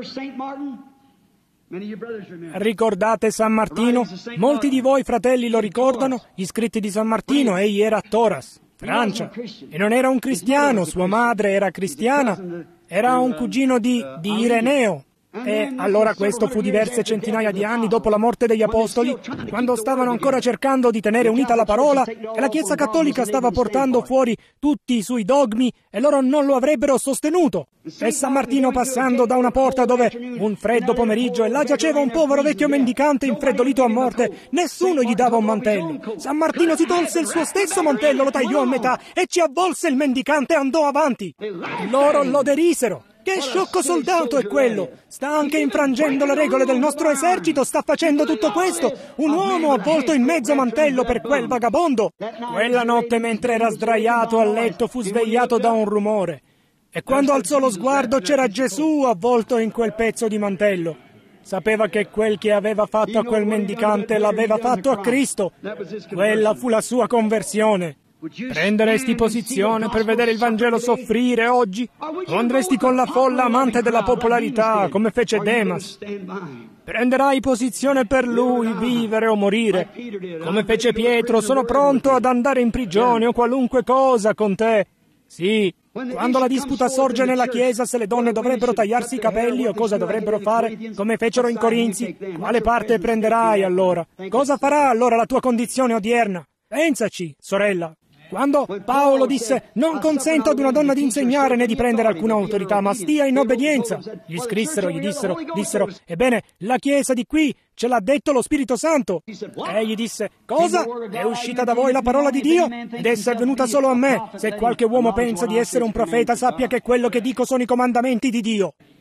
Ricordate San Martino? Molti di voi fratelli lo ricordano, gli scritti di San Martino. Egli era a Toras, Francia, e non era un cristiano, sua madre era cristiana, era un cugino di Ireneo. E allora questo fu diverse centinaia di anni dopo la morte degli apostoli, quando stavano ancora cercando di tenere unita la parola e la Chiesa Cattolica stava portando fuori tutti i suoi dogmi e loro non lo avrebbero sostenuto. E San Martino, passando da una porta dove un freddo pomeriggio e là giaceva un povero vecchio mendicante infreddolito a morte, nessuno gli dava un mantello. San Martino si tolse il suo stesso mantello, lo tagliò a metà e ci avvolse il mendicante e andò avanti. Loro lo derisero. Che sciocco soldato è quello! Sta anche infrangendo le regole del nostro esercito, sta facendo tutto questo! Un uomo avvolto in mezzo mantello per quel vagabondo! Quella notte, mentre era sdraiato a letto, fu svegliato da un rumore. E quando alzò lo sguardo c'era Gesù avvolto in quel pezzo di mantello. Sapeva che quel che aveva fatto a quel mendicante l'aveva fatto a Cristo. Quella fu la sua conversione. Prenderesti posizione per vedere il Vangelo soffrire oggi? O andresti con la folla amante della popolarità, come fece Demas? Prenderai posizione per Lui, vivere o morire. Come fece Pietro, sono pronto ad andare in prigione o qualunque cosa con te. Sì, quando la disputa sorge nella Chiesa se le donne dovrebbero tagliarsi i capelli o cosa dovrebbero fare, come fecero in Corinzi, quale parte prenderai allora? Cosa farà allora la tua condizione odierna? Pensaci, sorella. Quando Paolo disse: non consento ad una donna di insegnare né di prendere alcuna autorità, ma stia in obbedienza, gli scrissero, gli dissero: ebbene, la Chiesa di qui ce l'ha detto lo Spirito Santo. Egli disse: cosa? È uscita da voi la parola di Dio? Ed essa è venuta solo a me. Se qualche uomo pensa di essere un profeta, sappia che quello che dico sono i comandamenti di Dio.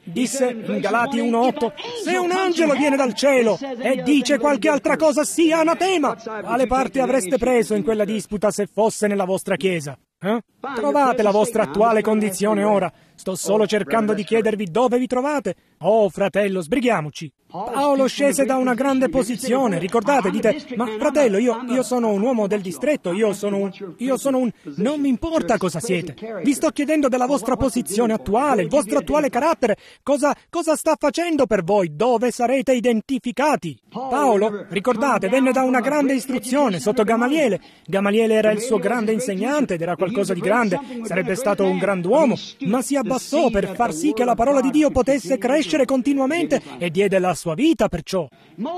Disse in Galati 1:8, se un angelo viene dal cielo e dice qualche altra cosa sia anatema, quale parte avreste preso in quella disputa se fosse nella vostra chiesa? Trovate la vostra attuale condizione ora. Sto solo cercando di chiedervi dove vi trovate. Oh, fratello, sbrighiamoci. Paolo scese da una grande posizione. Ricordate, dite, ma fratello, io sono un uomo del distretto, io sono un... Non mi importa cosa siete. Vi sto chiedendo della vostra posizione attuale, il vostro attuale carattere. Cosa sta facendo per voi? Dove sarete identificati? Paolo, ricordate, venne da una grande istruzione sotto Gamaliele. Gamaliele era il suo grande insegnante ed era qualcosa di grande. Sarebbe stato un grand'uomo, ma si abbassò per far sì che la parola di Dio potesse crescere continuamente e diede la sua vita per ciò.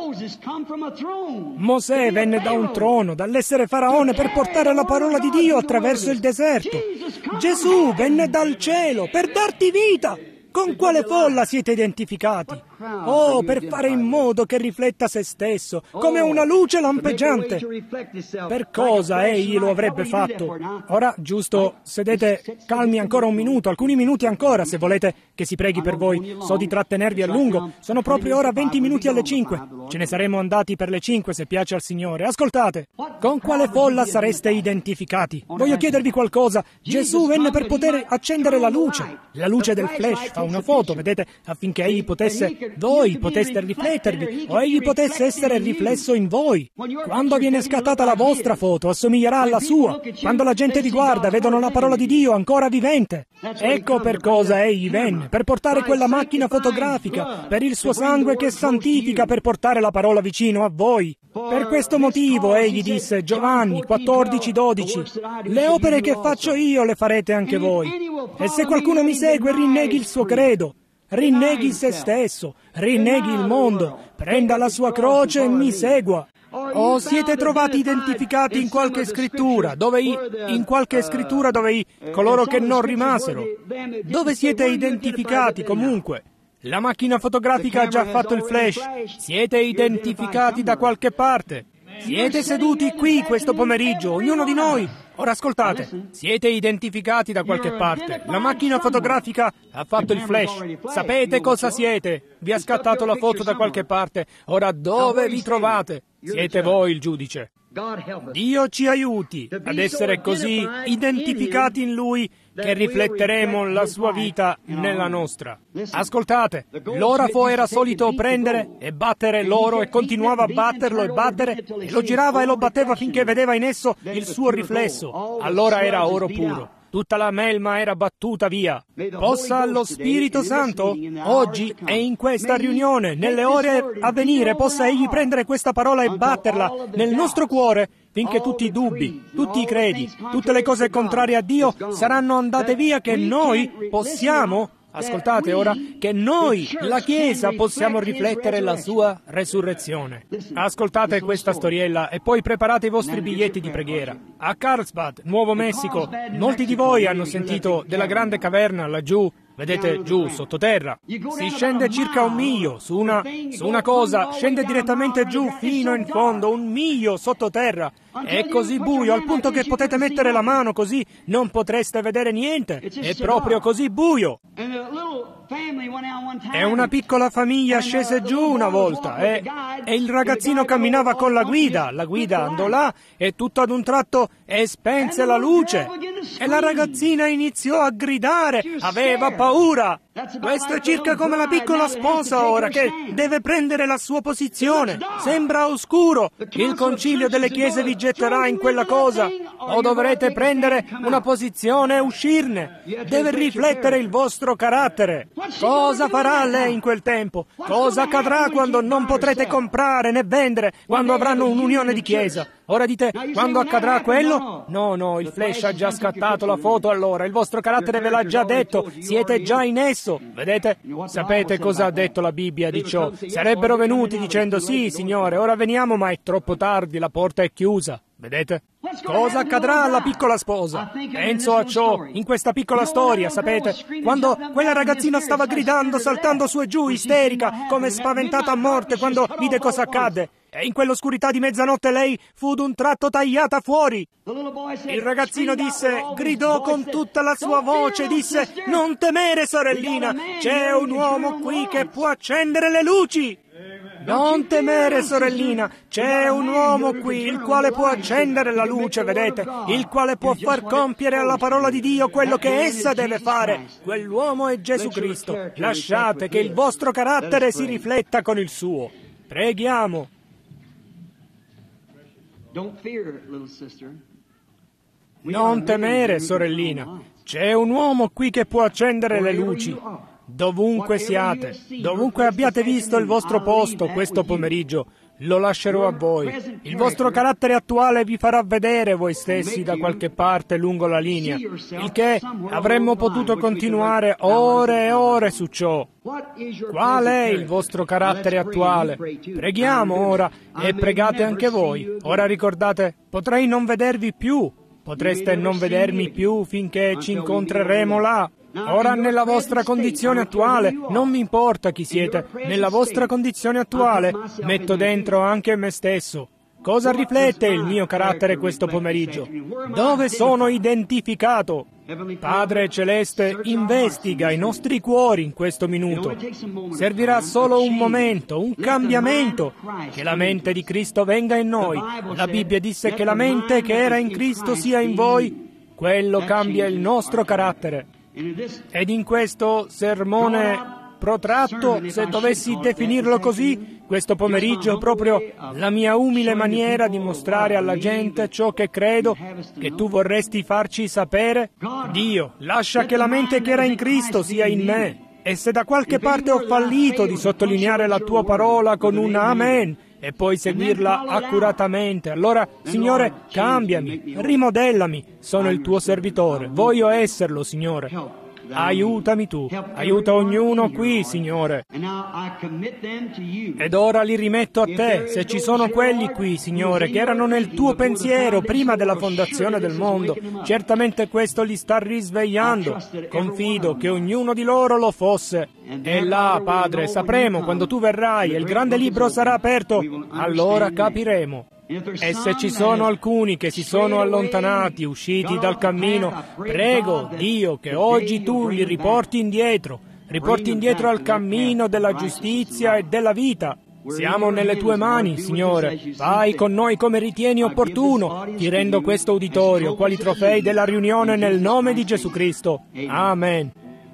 Mosè venne da un trono, dall'essere faraone per portare la parola di Dio attraverso il deserto. Gesù venne dal cielo per darti vita. Con quale folla siete identificati? Oh, per fare in modo che rifletta se stesso, come una luce lampeggiante. Per cosa egli lo avrebbe fatto? Ora, giusto, sedete calmi ancora un minuto, alcuni minuti ancora, se volete che si preghi per voi. So di trattenervi a lungo, sono proprio ora 20 minuti alle 5. Ce ne saremmo andati per le 5 se piace al Signore. Ascoltate, con quale folla sareste identificati? Voglio chiedervi qualcosa. Gesù venne per poter accendere la luce del flash, fa una foto, vedete, affinché egli voi poteste riflettervi o egli potesse essere riflesso in voi. Quando viene scattata la vostra foto, assomiglierà alla sua. Quando la gente vi guarda, vedono la parola di Dio ancora vivente. Ecco per cosa egli venne, per portare quella macchina fotografica, per il suo sangue che santifica, per portare la parola vicino a voi. Per questo motivo egli disse, Giovanni 14:12, le opere che faccio io le farete anche voi. E se qualcuno mi segue, rinneghi il suo credo. Rinneghi se stesso, rinneghi il mondo, prenda la sua croce e mi segua. O siete trovati identificati in qualche scrittura, dove coloro che non rimasero? Dove siete identificati comunque? La macchina fotografica ha già fatto il flash. Siete identificati da qualche parte. Siete seduti qui questo pomeriggio, ognuno di noi. Ora ascoltate, siete identificati da qualche parte. La macchina fotografica ha fatto il flash. Sapete cosa siete. Vi ha scattato la foto da qualche parte. Ora dove vi trovate? Siete voi il giudice. Dio ci aiuti ad essere così identificati in Lui che rifletteremo la sua vita nella nostra. Ascoltate, l'orafo era solito prendere e battere l'oro e continuava a batterlo e battere e lo girava e lo batteva finché vedeva in esso il suo riflesso. Allora era oro puro. Tutta la melma era battuta via. Possa lo Spirito Santo, oggi e in questa riunione, nelle ore a venire, possa Egli prendere questa parola e batterla nel nostro cuore, finché tutti i dubbi, tutti i credi, tutte le cose contrarie a Dio saranno andate via, che noi possiamo, ascoltate ora, che noi, la Chiesa, possiamo riflettere la sua resurrezione. Ascoltate questa storiella e poi preparate i vostri biglietti di preghiera. A Carlsbad, Nuovo Messico, molti di voi hanno sentito della grande caverna laggiù. Vedete, giù, sottoterra. Si scende circa 1 miglio su una cosa, scende direttamente giù fino in fondo, 1 miglio sottoterra. È così buio al punto che potete mettere la mano così, non potreste vedere niente. È proprio così buio. E una piccola famiglia scese giù una volta e il ragazzino camminava con la guida andò là e tutto ad un tratto spense la luce e la ragazzina iniziò a gridare, aveva paura. Questo è circa come la piccola sposa ora che deve prendere la sua posizione. Sembra oscuro. Il concilio delle chiese vi getterà in quella cosa o dovrete prendere una posizione e uscirne. Deve riflettere il vostro carattere. Cosa farà lei in quel tempo? Cosa accadrà quando non potrete comprare né vendere, quando avranno un'unione di chiesa? Ora dite, quando accadrà quello? No, il flash ha già scattato la foto allora, il vostro carattere ve l'ha già detto, siete già in esso. Vedete? Sapete cosa ha detto la Bibbia di ciò? Sarebbero venuti dicendo, sì, Signore, ora veniamo, ma è troppo tardi, la porta è chiusa. Vedete? Cosa accadrà alla piccola sposa? Penso a ciò, in questa piccola storia, sapete? Quando quella ragazzina stava gridando, saltando su e giù, isterica, come spaventata a morte, quando vide cosa accadde. E in quell'oscurità di mezzanotte lei fu d'un tratto tagliata fuori. Il ragazzino gridò con tutta la sua voce, disse: «Non temere, sorellina, c'è un uomo qui che può accendere le luci!» Non temere, sorellina, c'è un uomo qui, il quale può accendere la luce, vedete? Il quale può far compiere alla parola di Dio quello che essa deve fare. Quell'uomo è Gesù Cristo. Lasciate che il vostro carattere si rifletta con il suo. Preghiamo. Non temere, sorellina, c'è un uomo qui che può accendere le luci. Dovunque siate, dovunque abbiate visto il vostro posto questo pomeriggio, lo lascerò a voi. Il vostro carattere attuale vi farà vedere voi stessi da qualche parte lungo la linea, il che avremmo potuto continuare ore e ore su ciò. Qual è il vostro carattere attuale? Preghiamo ora e pregate anche voi. Ora ricordate, potrei non vedervi più, potreste non vedermi più finché ci incontreremo là. Ora nella vostra condizione attuale, non mi importa chi siete, nella vostra condizione attuale metto dentro anche me stesso. Cosa riflette il mio carattere questo pomeriggio? Dove sono identificato? Padre Celeste, investiga i nostri cuori in questo minuto. Servirà solo un momento, un cambiamento, che la mente di Cristo venga in noi. La Bibbia disse che la mente che era in Cristo sia in voi. Quello cambia il nostro carattere. Ed in questo sermone protratto, se dovessi definirlo così, questo pomeriggio proprio la mia umile maniera di mostrare alla gente ciò che credo che tu vorresti farci sapere. Dio, lascia che la mente che era in Cristo sia in me. E se da qualche parte ho fallito di sottolineare la tua parola con un amen e poi seguirla accuratamente, allora, Signore, cambiami, rimodellami. Sono il tuo servitore, voglio esserlo, Signore. Aiutami tu, aiuta ognuno qui, Signore. Ed ora li rimetto a te, se ci sono quelli qui, Signore, che erano nel tuo pensiero prima della fondazione del mondo. Certamente questo li sta risvegliando. Confido che ognuno di loro lo fosse. E là, Padre, sapremo quando tu verrai e il grande libro sarà aperto, allora capiremo. E se ci sono alcuni che si sono allontanati, usciti dal cammino, prego, Dio, che oggi tu li riporti indietro al cammino della giustizia e della vita. Siamo nelle tue mani, Signore. Vai con noi come ritieni opportuno. Ti rendo questo uditorio, quali trofei della riunione nel nome di Gesù Cristo. Amen.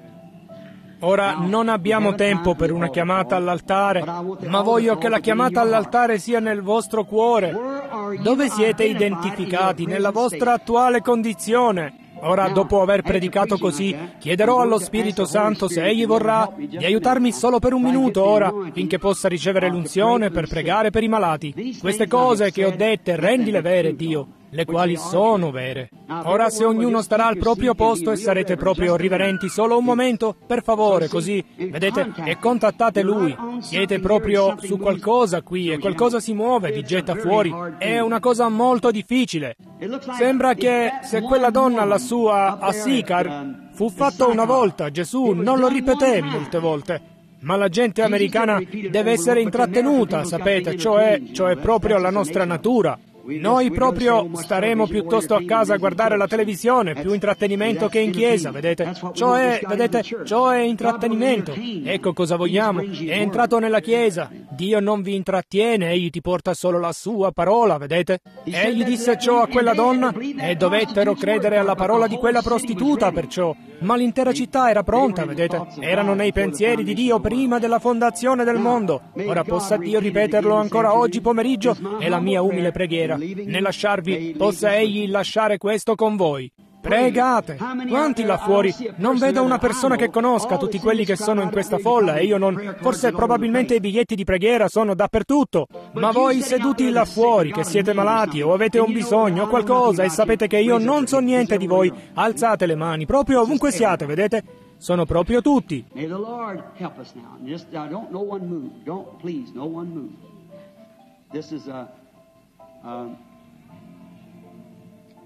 Ora non abbiamo tempo per una chiamata all'altare, ma voglio che la chiamata all'altare sia nel vostro cuore. Dove siete identificati nella vostra attuale condizione? Ora, dopo aver predicato così, chiederò allo Spirito Santo, se Egli vorrà, di aiutarmi solo per un minuto ora, finché possa ricevere l'unzione per pregare per i malati. Queste cose che ho dette, rendile vere, Dio, le quali sono vere. Ora, se ognuno starà al proprio posto e sarete proprio riverenti solo un momento, per favore, così, vedete, e contattate Lui. Siete proprio su qualcosa qui e qualcosa si muove, vi getta fuori. È una cosa molto difficile. Sembra che se quella donna lassù a Sicar fu fatto una volta, Gesù non lo ripeté molte volte. Ma la gente americana deve essere intrattenuta, sapete, cioè proprio la nostra natura. Noi proprio staremo piuttosto a casa a guardare la televisione, più intrattenimento che in chiesa, vedete? Ciò è intrattenimento. Ecco cosa vogliamo. È entrato nella chiesa. Dio non vi intrattiene, Egli ti porta solo la sua parola, vedete? Egli disse ciò a quella donna e dovettero credere alla parola di quella prostituta perciò. Ma l'intera città era pronta, vedete? Erano nei pensieri di Dio prima della fondazione del mondo. Ora possa Dio ripeterlo ancora oggi pomeriggio, è la mia umile preghiera. Nel lasciarvi, possa Egli lasciare questo con voi. Pregate! Quanti là fuori? Non vedo una persona che conosca tutti quelli che sono in questa folla e io non... Forse probabilmente i biglietti di preghiera sono dappertutto. Ma voi seduti là fuori, che siete malati o avete un bisogno o qualcosa e sapete che io non so niente di voi, alzate le mani, proprio ovunque siate, vedete? Sono proprio tutti. May the Lord help us now. Just don't no one move. Don't please no one move. This is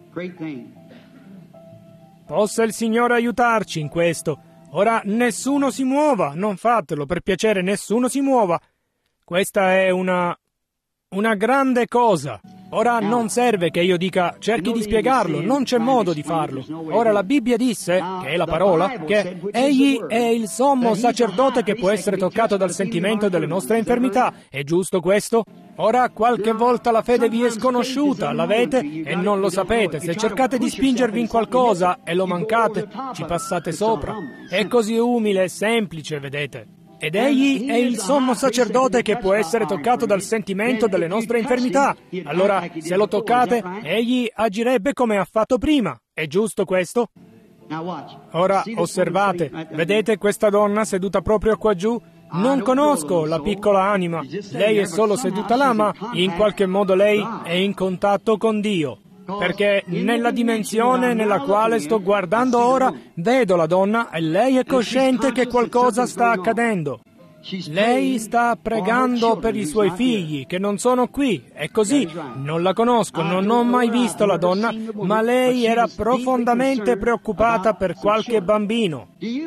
Great thing. Possa il Signore aiutarci in questo. Ora nessuno si muova, non fatelo, per piacere, nessuno si muova. Questa è una grande cosa. Ora non serve che io dica cerchi di spiegarlo, non c'è modo di farlo. Ora la Bibbia disse, che è la parola, che egli è il sommo sacerdote che può essere toccato dal sentimento delle nostre infermità. È giusto questo? Ora qualche volta la fede vi è sconosciuta, l'avete e non lo sapete. Se cercate di spingervi in qualcosa e lo mancate, ci passate sopra. È così umile e semplice, vedete. Ed egli è il sommo sacerdote che può essere toccato dal sentimento delle nostre infermità. Allora, se lo toccate, egli agirebbe come ha fatto prima. È giusto questo? Ora, osservate, vedete questa donna seduta proprio qua giù? Non conosco la piccola anima. Lei è solo seduta là, ma in qualche modo lei è in contatto con Dio. Perché nella dimensione nella quale sto guardando ora, vedo la donna e lei è cosciente che qualcosa sta accadendo. Lei sta pregando per i suoi figli, che non sono qui. È così. Non la conosco, non ho mai visto la donna, ma lei era profondamente preoccupata per qualche bambino.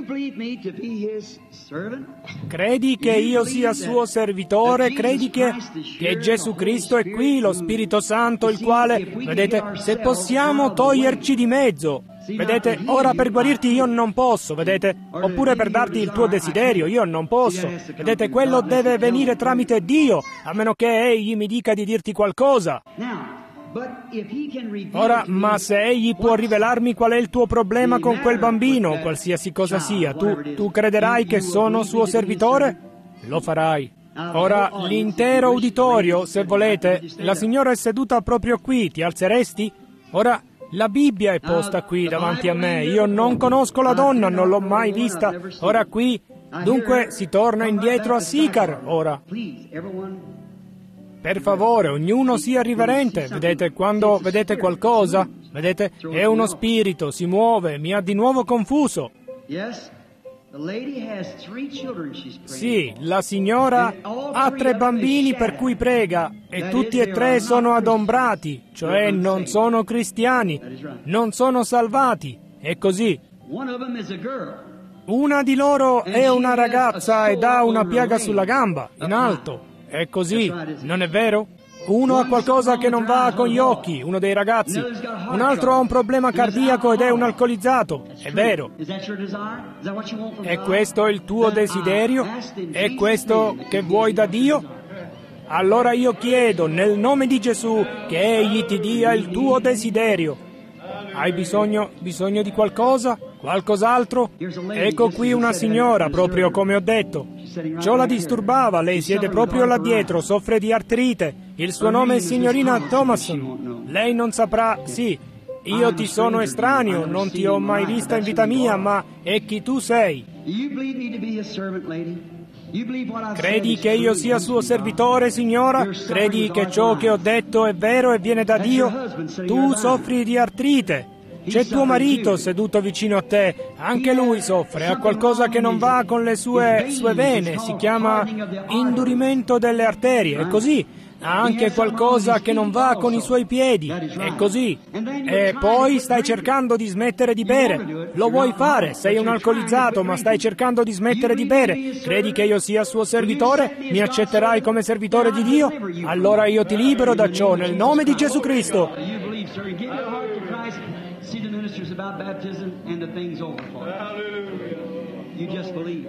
Credi che io sia suo servitore? Credi che Gesù Cristo è qui, lo Spirito Santo, il quale, vedete, se possiamo toglierci di mezzo. Vedete, ora per guarirti io non posso, vedete, oppure per darti il tuo desiderio io non posso. Vedete, quello deve venire tramite Dio, a meno che egli mi dica di dirti qualcosa. Ora, ma se egli può rivelarmi qual è il tuo problema con quel bambino, qualsiasi cosa sia, tu crederai che sono suo servitore? Lo farai. Ora, l'intero uditorio, se volete, la signora è seduta proprio qui, ti alzeresti? Ora, la Bibbia è posta qui davanti a me, io non conosco la donna, non l'ho mai vista, ora qui, dunque si torna indietro a Sicar, ora. Per favore, ognuno sia riverente, vedete, quando vedete qualcosa, vedete, è uno spirito, si muove, mi ha di nuovo confuso. Sì, la signora ha 3 bambini per cui prega e tutti e 3 sono adombrati, cioè non sono cristiani, non sono salvati. È così. Una di loro è una ragazza ed ha una piaga sulla gamba, in alto. È così, non è vero? Uno ha qualcosa che non va con gli occhi, uno dei ragazzi. Un altro ha un problema cardiaco ed è un alcolizzato. È vero. È questo il tuo desiderio? È questo che vuoi da Dio? Allora io chiedo, nel nome di Gesù, che Egli ti dia il tuo desiderio. Hai bisogno di qualcosa? Qualcos'altro? Ecco qui una signora, proprio come ho detto. Ciò la disturbava, lei siede proprio là dietro, soffre di artrite. Il suo nome è signorina Thomason. Lei non saprà, sì, io ti sono estraneo, non ti ho mai vista in vita mia, ma è chi tu sei. Credi che io sia suo servitore, signora? Credi che ciò che ho detto è vero e viene da Dio? Tu soffri di artrite. C'è tuo marito seduto vicino a te, anche lui soffre, ha qualcosa che non va con le sue vene, si chiama indurimento delle arterie, è così. Ha anche qualcosa che non va con i suoi piedi, è così. E poi stai cercando di smettere di bere. Lo vuoi fare, sei un alcolizzato, ma stai cercando di smettere di bere. Credi che io sia suo servitore? Mi accetterai come servitore di Dio? Allora io ti libero da ciò nel nome di Gesù Cristo. See the ministers about baptism and the thing's over for you. You just believe.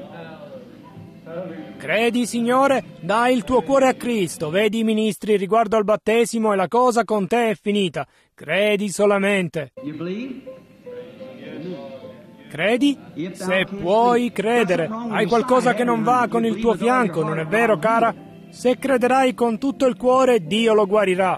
Credi, Signore? Dai il tuo cuore a Cristo. Vedi i ministri riguardo al battesimo e la cosa con te è finita. Credi solamente. You believe? Credi? Se puoi credere. Hai qualcosa che non va con il tuo fianco, non è vero, cara? Se crederai con tutto il cuore, Dio lo guarirà.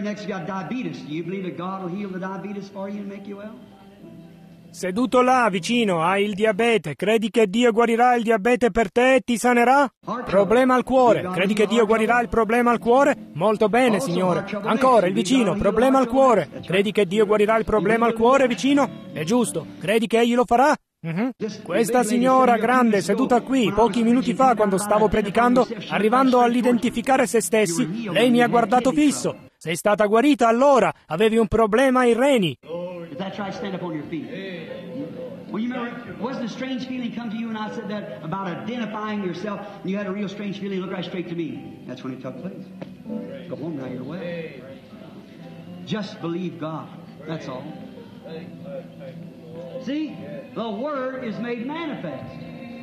Seduto là vicino, hai il diabete. Credi che Dio guarirà il diabete per te e ti sanerà? Problema al cuore. Credi che Dio guarirà il problema al cuore? Molto bene, Signore. Ancora, il vicino, problema al cuore. Credi che Dio guarirà il problema al cuore, vicino? È giusto. Credi che Egli lo farà? Questa signora grande seduta qui pochi minuti fa quando stavo predicando, arrivando all'identificare se stessi, lei mi ha guardato fisso. Sei stata guarita allora, avevi un problema ai reni. If that's right, stand up on your feet. Well, you remember, wasn't a strange feeling come to you when I said that about identifying yourself, and you had a real strange feeling, look right straight to me. That's when it took place. Go home now, you're well. Just believe God. That's all. See, the Word is made manifest.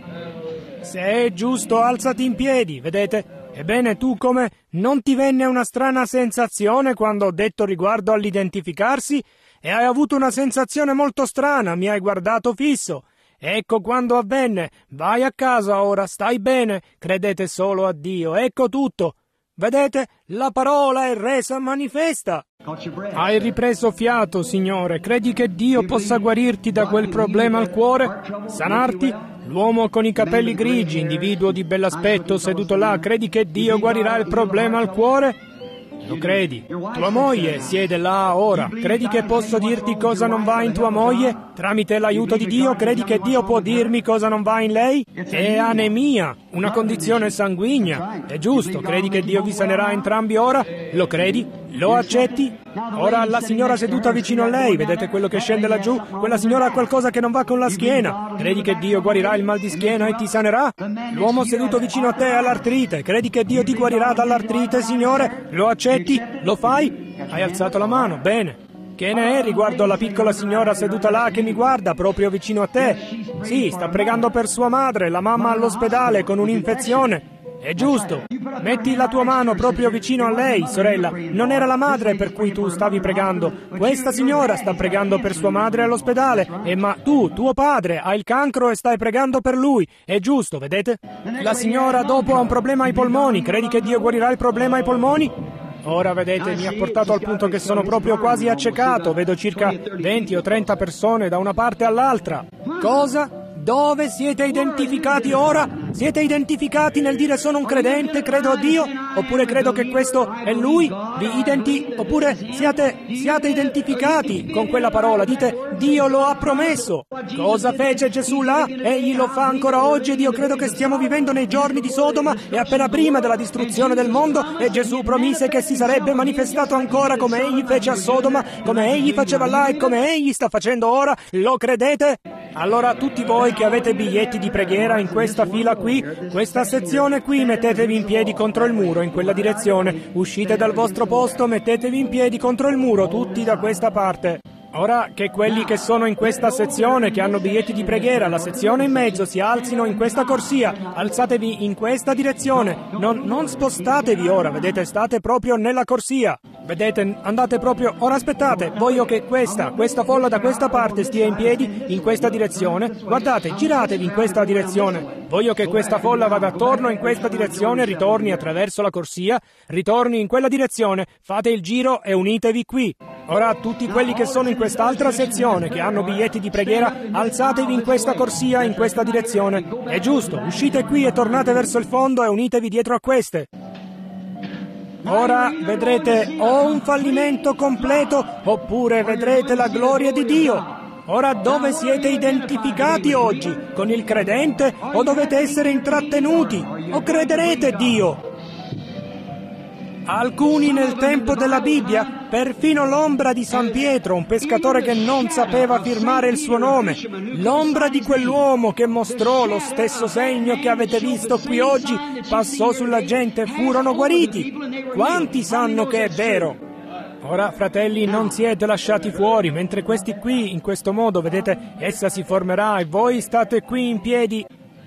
Se è giusto, alzati in piedi, vedete? Ebbene, tu come? Non ti venne una strana sensazione quando ho detto riguardo all'identificarsi? E hai avuto una sensazione molto strana, mi hai guardato fisso. Ecco quando avvenne. Vai a casa ora, stai bene, credete solo a Dio, ecco tutto. Vedete? La parola è resa manifesta. Hai ripreso fiato, Signore. Credi che Dio possa guarirti da quel problema al cuore? Sanarti? L'uomo con i capelli grigi, individuo di bell'aspetto seduto là, credi che Dio guarirà il problema al cuore? Lo credi? Tua moglie siede là ora. Credi che posso dirti cosa non va in tua moglie? Tramite l'aiuto di Dio, credi che Dio può dirmi cosa non va in lei? È anemia, una condizione sanguigna. È giusto, credi che Dio vi sanerà entrambi ora? Lo credi? Lo accetti? Ora la signora seduta vicino a lei, vedete quello che scende laggiù? Quella signora ha qualcosa che non va con la schiena. Credi che Dio guarirà il mal di schiena e ti sanerà? L'uomo seduto vicino a te ha l'artrite. Credi che Dio ti guarirà dall'artrite, Signore? Lo accetti? Lo fai? Hai alzato la mano, bene. Che ne è riguardo alla piccola signora seduta là che mi guarda proprio vicino a te? Sì, sta pregando per sua madre, la mamma all'ospedale con un'infezione. È giusto. Metti la tua mano proprio vicino a lei, sorella. Non era la madre per cui tu stavi pregando. Questa signora sta pregando per sua madre all'ospedale. Ma tu, tuo padre, hai il cancro e stai pregando per lui. È giusto, vedete? La signora dopo ha un problema ai polmoni. Credi che Dio guarirà il problema ai polmoni? Ora, vedete, mi ha portato al punto che sono proprio quasi accecato. Vedo circa 20 o 30 persone da una parte all'altra. Cosa? Dove siete identificati ora? Siete identificati nel dire sono un credente, credo a Dio? Oppure credo che questo è Lui? Oppure siate identificati con quella parola? Dite, Dio lo ha promesso. Cosa fece Gesù là? Egli lo fa ancora oggi ed io credo che stiamo vivendo nei giorni di Sodoma e appena prima della distruzione del mondo e Gesù promise che si sarebbe manifestato ancora come Egli fece a Sodoma, come Egli faceva là e come Egli sta facendo ora. Lo credete? Allora tutti voi che avete biglietti di preghiera in questa fila qui, questa sezione qui, mettetevi in piedi contro il muro in quella direzione. Uscite dal vostro posto, mettetevi in piedi contro il muro, tutti da questa parte. Ora che quelli che sono in questa sezione, che hanno biglietti di preghiera, la sezione in mezzo, si alzino in questa corsia, alzatevi in questa direzione, non spostatevi ora, vedete, state proprio nella corsia. Vedete, andate proprio... Ora aspettate, voglio che questa folla da questa parte stia in piedi in questa direzione. Guardate, giratevi in questa direzione. Voglio che questa folla vada attorno in questa direzione, ritorni attraverso la corsia, ritorni in quella direzione, fate il giro e unitevi qui. Ora tutti quelli che sono in quest'altra sezione, che hanno biglietti di preghiera, alzatevi in questa corsia, in questa direzione. È giusto, uscite qui e tornate verso il fondo e unitevi dietro a queste. Ora vedrete o un fallimento completo oppure vedrete la gloria di Dio. Ora dove siete identificati oggi? Con il credente o dovete essere intrattenuti? O crederete Dio? Alcuni nel tempo della Bibbia, perfino l'ombra di San Pietro, un pescatore che non sapeva firmare il suo nome, l'ombra di quell'uomo che mostrò lo stesso segno che avete visto qui oggi, passò sulla gente, furono guariti. Quanti sanno che è vero? Ora, fratelli, non siete lasciati fuori, mentre questi qui, in questo modo, vedete, essa si formerà e voi state qui in piedi.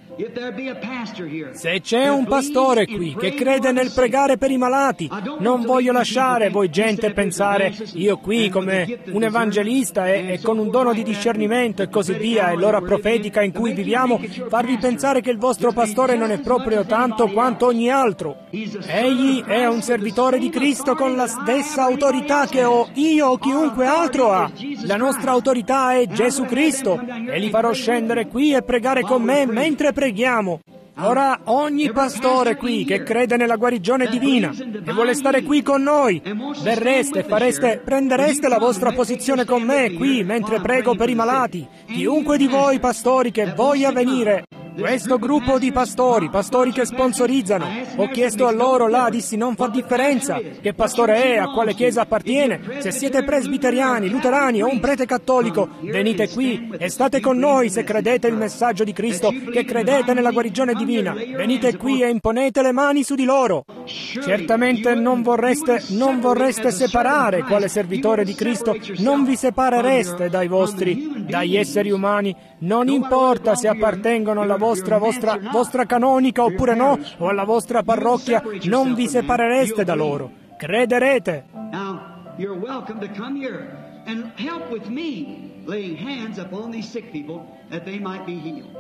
Se c'è un pastore qui che crede nel pregare per i malati, non voglio lasciare voi gente pensare io qui come un evangelista e con un dono di discernimento e così via e l'ora profetica in cui viviamo, farvi pensare che il vostro pastore non è proprio tanto quanto ogni altro. Egli è un servitore di Cristo con la stessa autorità che ho io o chiunque altro ha. La nostra autorità è Gesù Cristo e li farò scendere qui e pregare con me mentre preghiamo. Ora ogni pastore qui che crede nella guarigione divina e vuole stare qui con noi, verreste e prendereste la vostra posizione con me qui mentre prego per i malati. Chiunque di voi pastori che voglia venire. Questo gruppo di pastori che sponsorizzano, ho chiesto a loro là, dissi non fa differenza che pastore è, a quale chiesa appartiene, se siete presbiteriani, luterani o un prete cattolico, venite qui e state con noi se credete il messaggio di Cristo, che credete nella guarigione divina, venite qui e imponete le mani su di loro. Certamente non vorreste separare quale servitore di Cristo, non vi separereste dagli esseri umani, non importa se appartengono alla vostra canonica oppure no, o alla vostra parrocchia, non vi separereste da loro. Crederete. Now, you're welcome to come here and help with me laying hands upon these sick people that they might be healed.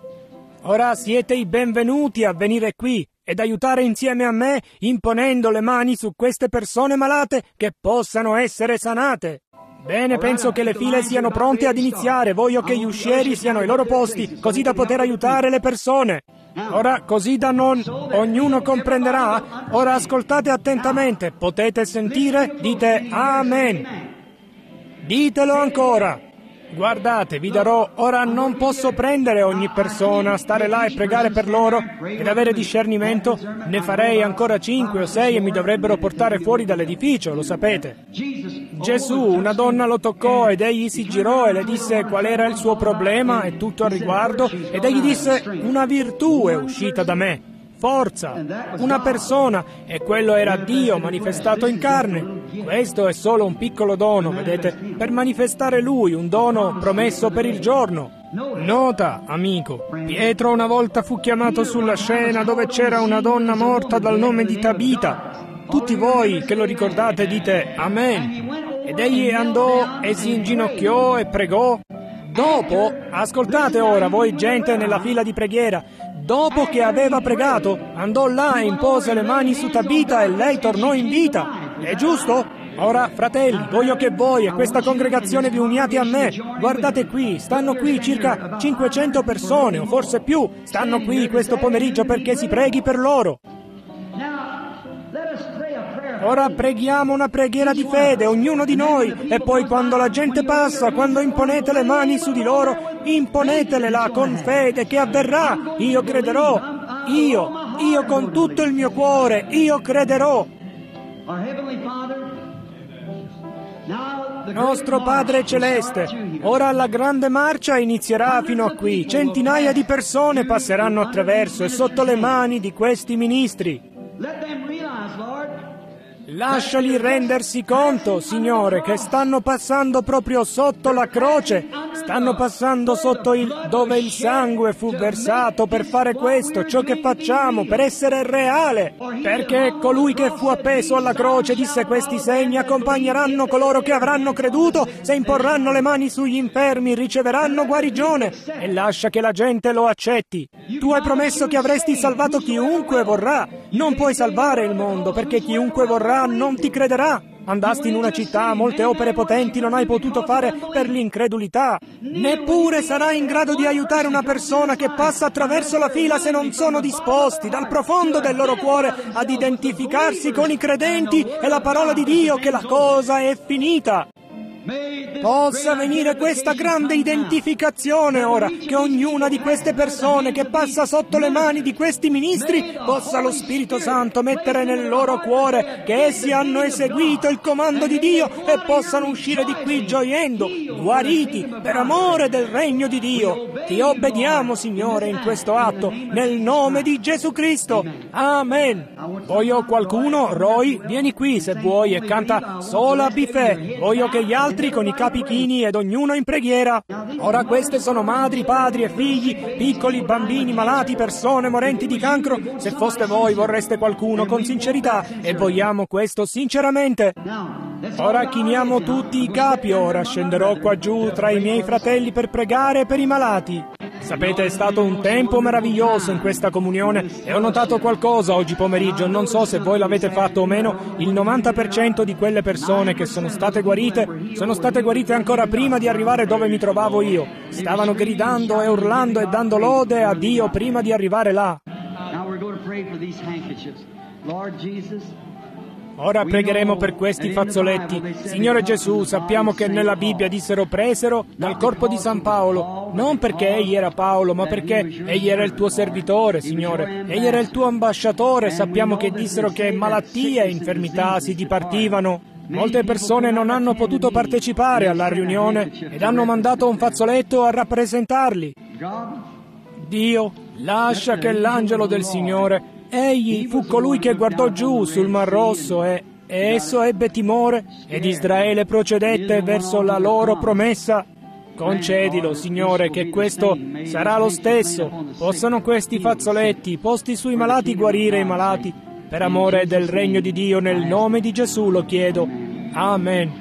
Ora siete i benvenuti a venire qui ed aiutare insieme a me imponendo le mani su queste persone malate che possano essere sanate. Bene, penso che le file siano pronte ad iniziare. Voglio che gli uscieri siano ai loro posti, così da poter aiutare le persone. Ora, così da non ognuno comprenderà. Ora ascoltate attentamente. Potete sentire? Dite Amen. Ditelo ancora. Guardate, vi darò, ora non posso prendere ogni persona, stare là e pregare per loro ed avere discernimento, ne farei ancora 5 o 6 e mi dovrebbero portare fuori dall'edificio, lo sapete. Gesù, una donna lo toccò ed egli si girò e le disse qual era il suo problema e tutto al riguardo, ed egli disse una virtù è uscita da me. Forza, una persona, e quello era Dio manifestato in carne. Questo è solo un piccolo dono, vedete, per manifestare Lui, un dono promesso per il giorno. Nota, amico, Pietro una volta fu chiamato sulla scena dove c'era una donna morta dal nome di Tabita. Tutti voi che lo ricordate dite Amen. Ed egli andò e si inginocchiò e pregò. Dopo, ascoltate ora, voi gente nella fila di preghiera, dopo che aveva pregato, andò là e impose le mani su Tabita e lei tornò in vita. È giusto? Ora, fratelli, voglio che voi e questa congregazione vi uniate a me. Guardate qui, stanno qui circa 500 persone, o forse più, stanno qui questo pomeriggio perché si preghi per loro. Ora preghiamo una preghiera di fede, ognuno di noi, e poi quando la gente passa, quando imponete le mani su di loro, imponetele là con fede che avverrà. Io crederò, io con tutto il mio cuore, io crederò. Nostro Padre Celeste, ora la grande marcia inizierà fino a qui. Centinaia di persone passeranno attraverso e sotto le mani di questi ministri. Lasciali rendersi conto, Signore, che stanno passando proprio sotto la croce, stanno passando sotto dove il sangue fu versato per fare questo, ciò che facciamo, per essere reale, perché colui che fu appeso alla croce disse questi segni accompagneranno coloro che avranno creduto, se imporranno le mani sugli infermi riceveranno guarigione, e lascia che la gente lo accetti. Tu hai promesso che avresti salvato chiunque vorrà, non puoi salvare il mondo perché chiunque vorrà non ti crederà. Andasti in una città, molte opere potenti non hai potuto fare per l'incredulità. Neppure sarai in grado di aiutare una persona che passa attraverso la fila se non sono disposti dal profondo del loro cuore ad identificarsi con i credenti e la parola di Dio che la cosa è finita. Possa venire questa grande identificazione ora, che ognuna di queste persone che passa sotto le mani di questi ministri possa lo Spirito Santo mettere nel loro cuore che essi hanno eseguito il comando di Dio e possano uscire di qui gioiendo, guariti per amore del regno di Dio. Ti obbediamo, Signore, in questo atto, nel nome di Gesù Cristo. Amen. Voglio qualcuno, Roy, vieni qui se vuoi e canta Sola Bifè. Voglio che gli altri con i capi chini ed ognuno in preghiera. Ora queste sono madri, padri e figli, piccoli bambini malati, persone morenti di cancro. Se foste voi vorreste qualcuno con sincerità e vogliamo questo sinceramente. Ora chiniamo tutti i capi, ora scenderò qua giù tra i miei fratelli per pregare per i malati. Sapete, è stato un tempo meraviglioso in questa comunione e ho notato qualcosa oggi pomeriggio, non so se voi l'avete fatto o meno, il 90% di quelle persone che sono state guarite ancora prima di arrivare dove mi trovavo io. Stavano gridando e urlando e dando lode a Dio prima di arrivare là. Ora pregheremo per questi fazzoletti. Signore Gesù, sappiamo che nella Bibbia dissero presero dal corpo di San Paolo, non perché egli era Paolo, ma perché egli era il tuo servitore, Signore. Egli era il tuo ambasciatore. Sappiamo che dissero che malattie e infermità si dipartivano. Molte persone non hanno potuto partecipare alla riunione ed hanno mandato un fazzoletto a rappresentarli. Dio, lascia che l'angelo del Signore, egli fu colui che guardò giù sul Mar Rosso e esso ebbe timore ed Israele procedette verso la loro promessa. Concedilo, Signore, che questo sarà lo stesso. Possano questi fazzoletti posti sui malati guarire i malati. Per amore del regno di Dio, nel nome di Gesù lo chiedo. Amen.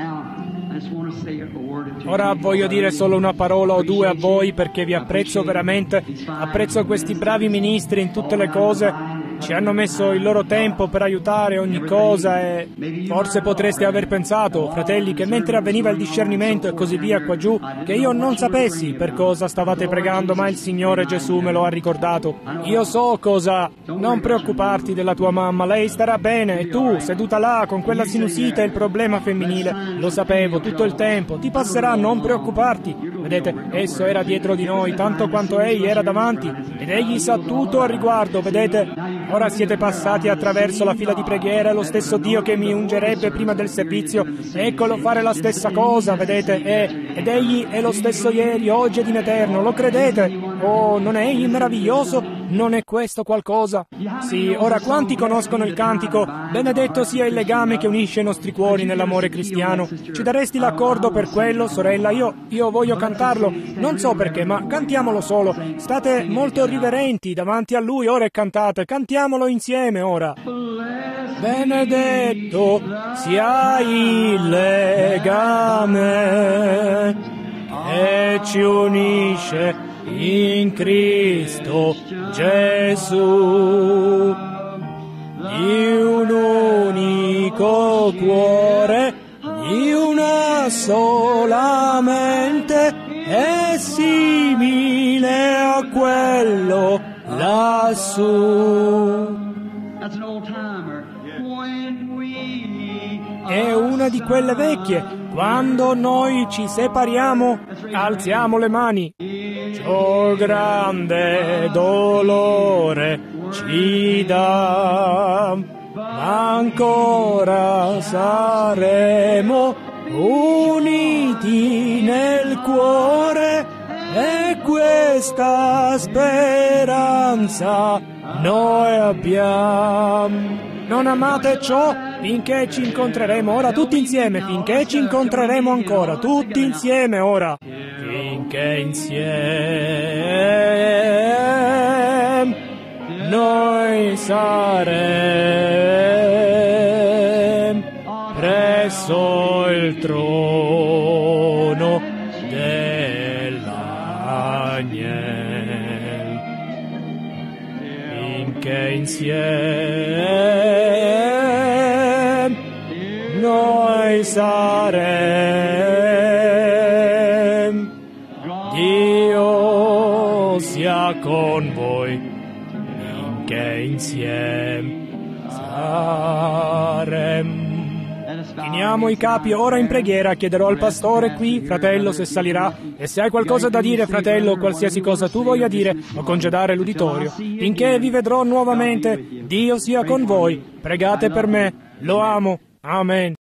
Ora voglio dire solo una parola o due a voi perché vi apprezzo veramente. Apprezzo questi bravi ministri in tutte le cose. Ci hanno messo il loro tempo per aiutare ogni cosa e forse potreste aver pensato, fratelli, che mentre avveniva il discernimento e così via qua giù, che io non sapessi per cosa stavate pregando, ma il Signore Gesù me lo ha ricordato. Io so cosa. Non preoccuparti della tua mamma, lei starà bene, e tu, seduta là con quella sinusite e il problema femminile, lo sapevo tutto il tempo, ti passerà, non preoccuparti. Vedete, esso era dietro di noi, tanto quanto egli era davanti, ed egli sa tutto al riguardo, vedete? Ora siete passati attraverso la fila di preghiera, lo stesso Dio che mi ungerebbe prima del servizio, eccolo fare la stessa cosa, vedete? Ed egli è lo stesso ieri, oggi ed in eterno, lo credete? Oh, non è egli meraviglioso? Non è questo qualcosa? Sì, ora quanti conoscono il cantico benedetto sia il legame che unisce i nostri cuori nell'amore cristiano? Ci daresti l'accordo per quello, sorella? Io voglio cantarlo, non so perché, ma cantiamolo solo. State molto riverenti davanti a lui ora e cantiamolo insieme ora. Benedetto sia il legame e ci unisce in Cristo Gesù, di un unico cuore, di una sola mente, è simile a quello lassù. È una di quelle vecchie. Quando noi ci separiamo, alziamo le mani. Ciò grande dolore ci dà, ma ancora saremo uniti nel cuore, e questa speranza noi abbiamo. Non amate ciò finché ci incontreremo ora tutti insieme, finché ci incontreremo ancora tutti insieme ora, finché insieme noi saremo presso il trono dell'agnello, finché insieme noi saremo. Dio sia con voi, finché insieme saremo. Chiniamo i capi ora in preghiera. Chiederò al pastore qui, fratello, se salirà, e se hai qualcosa da dire, fratello, qualsiasi cosa tu voglia dire, o congedare l'uditorio, finché vi vedrò nuovamente. Dio sia con voi. Pregate per me. Lo amo. Amen.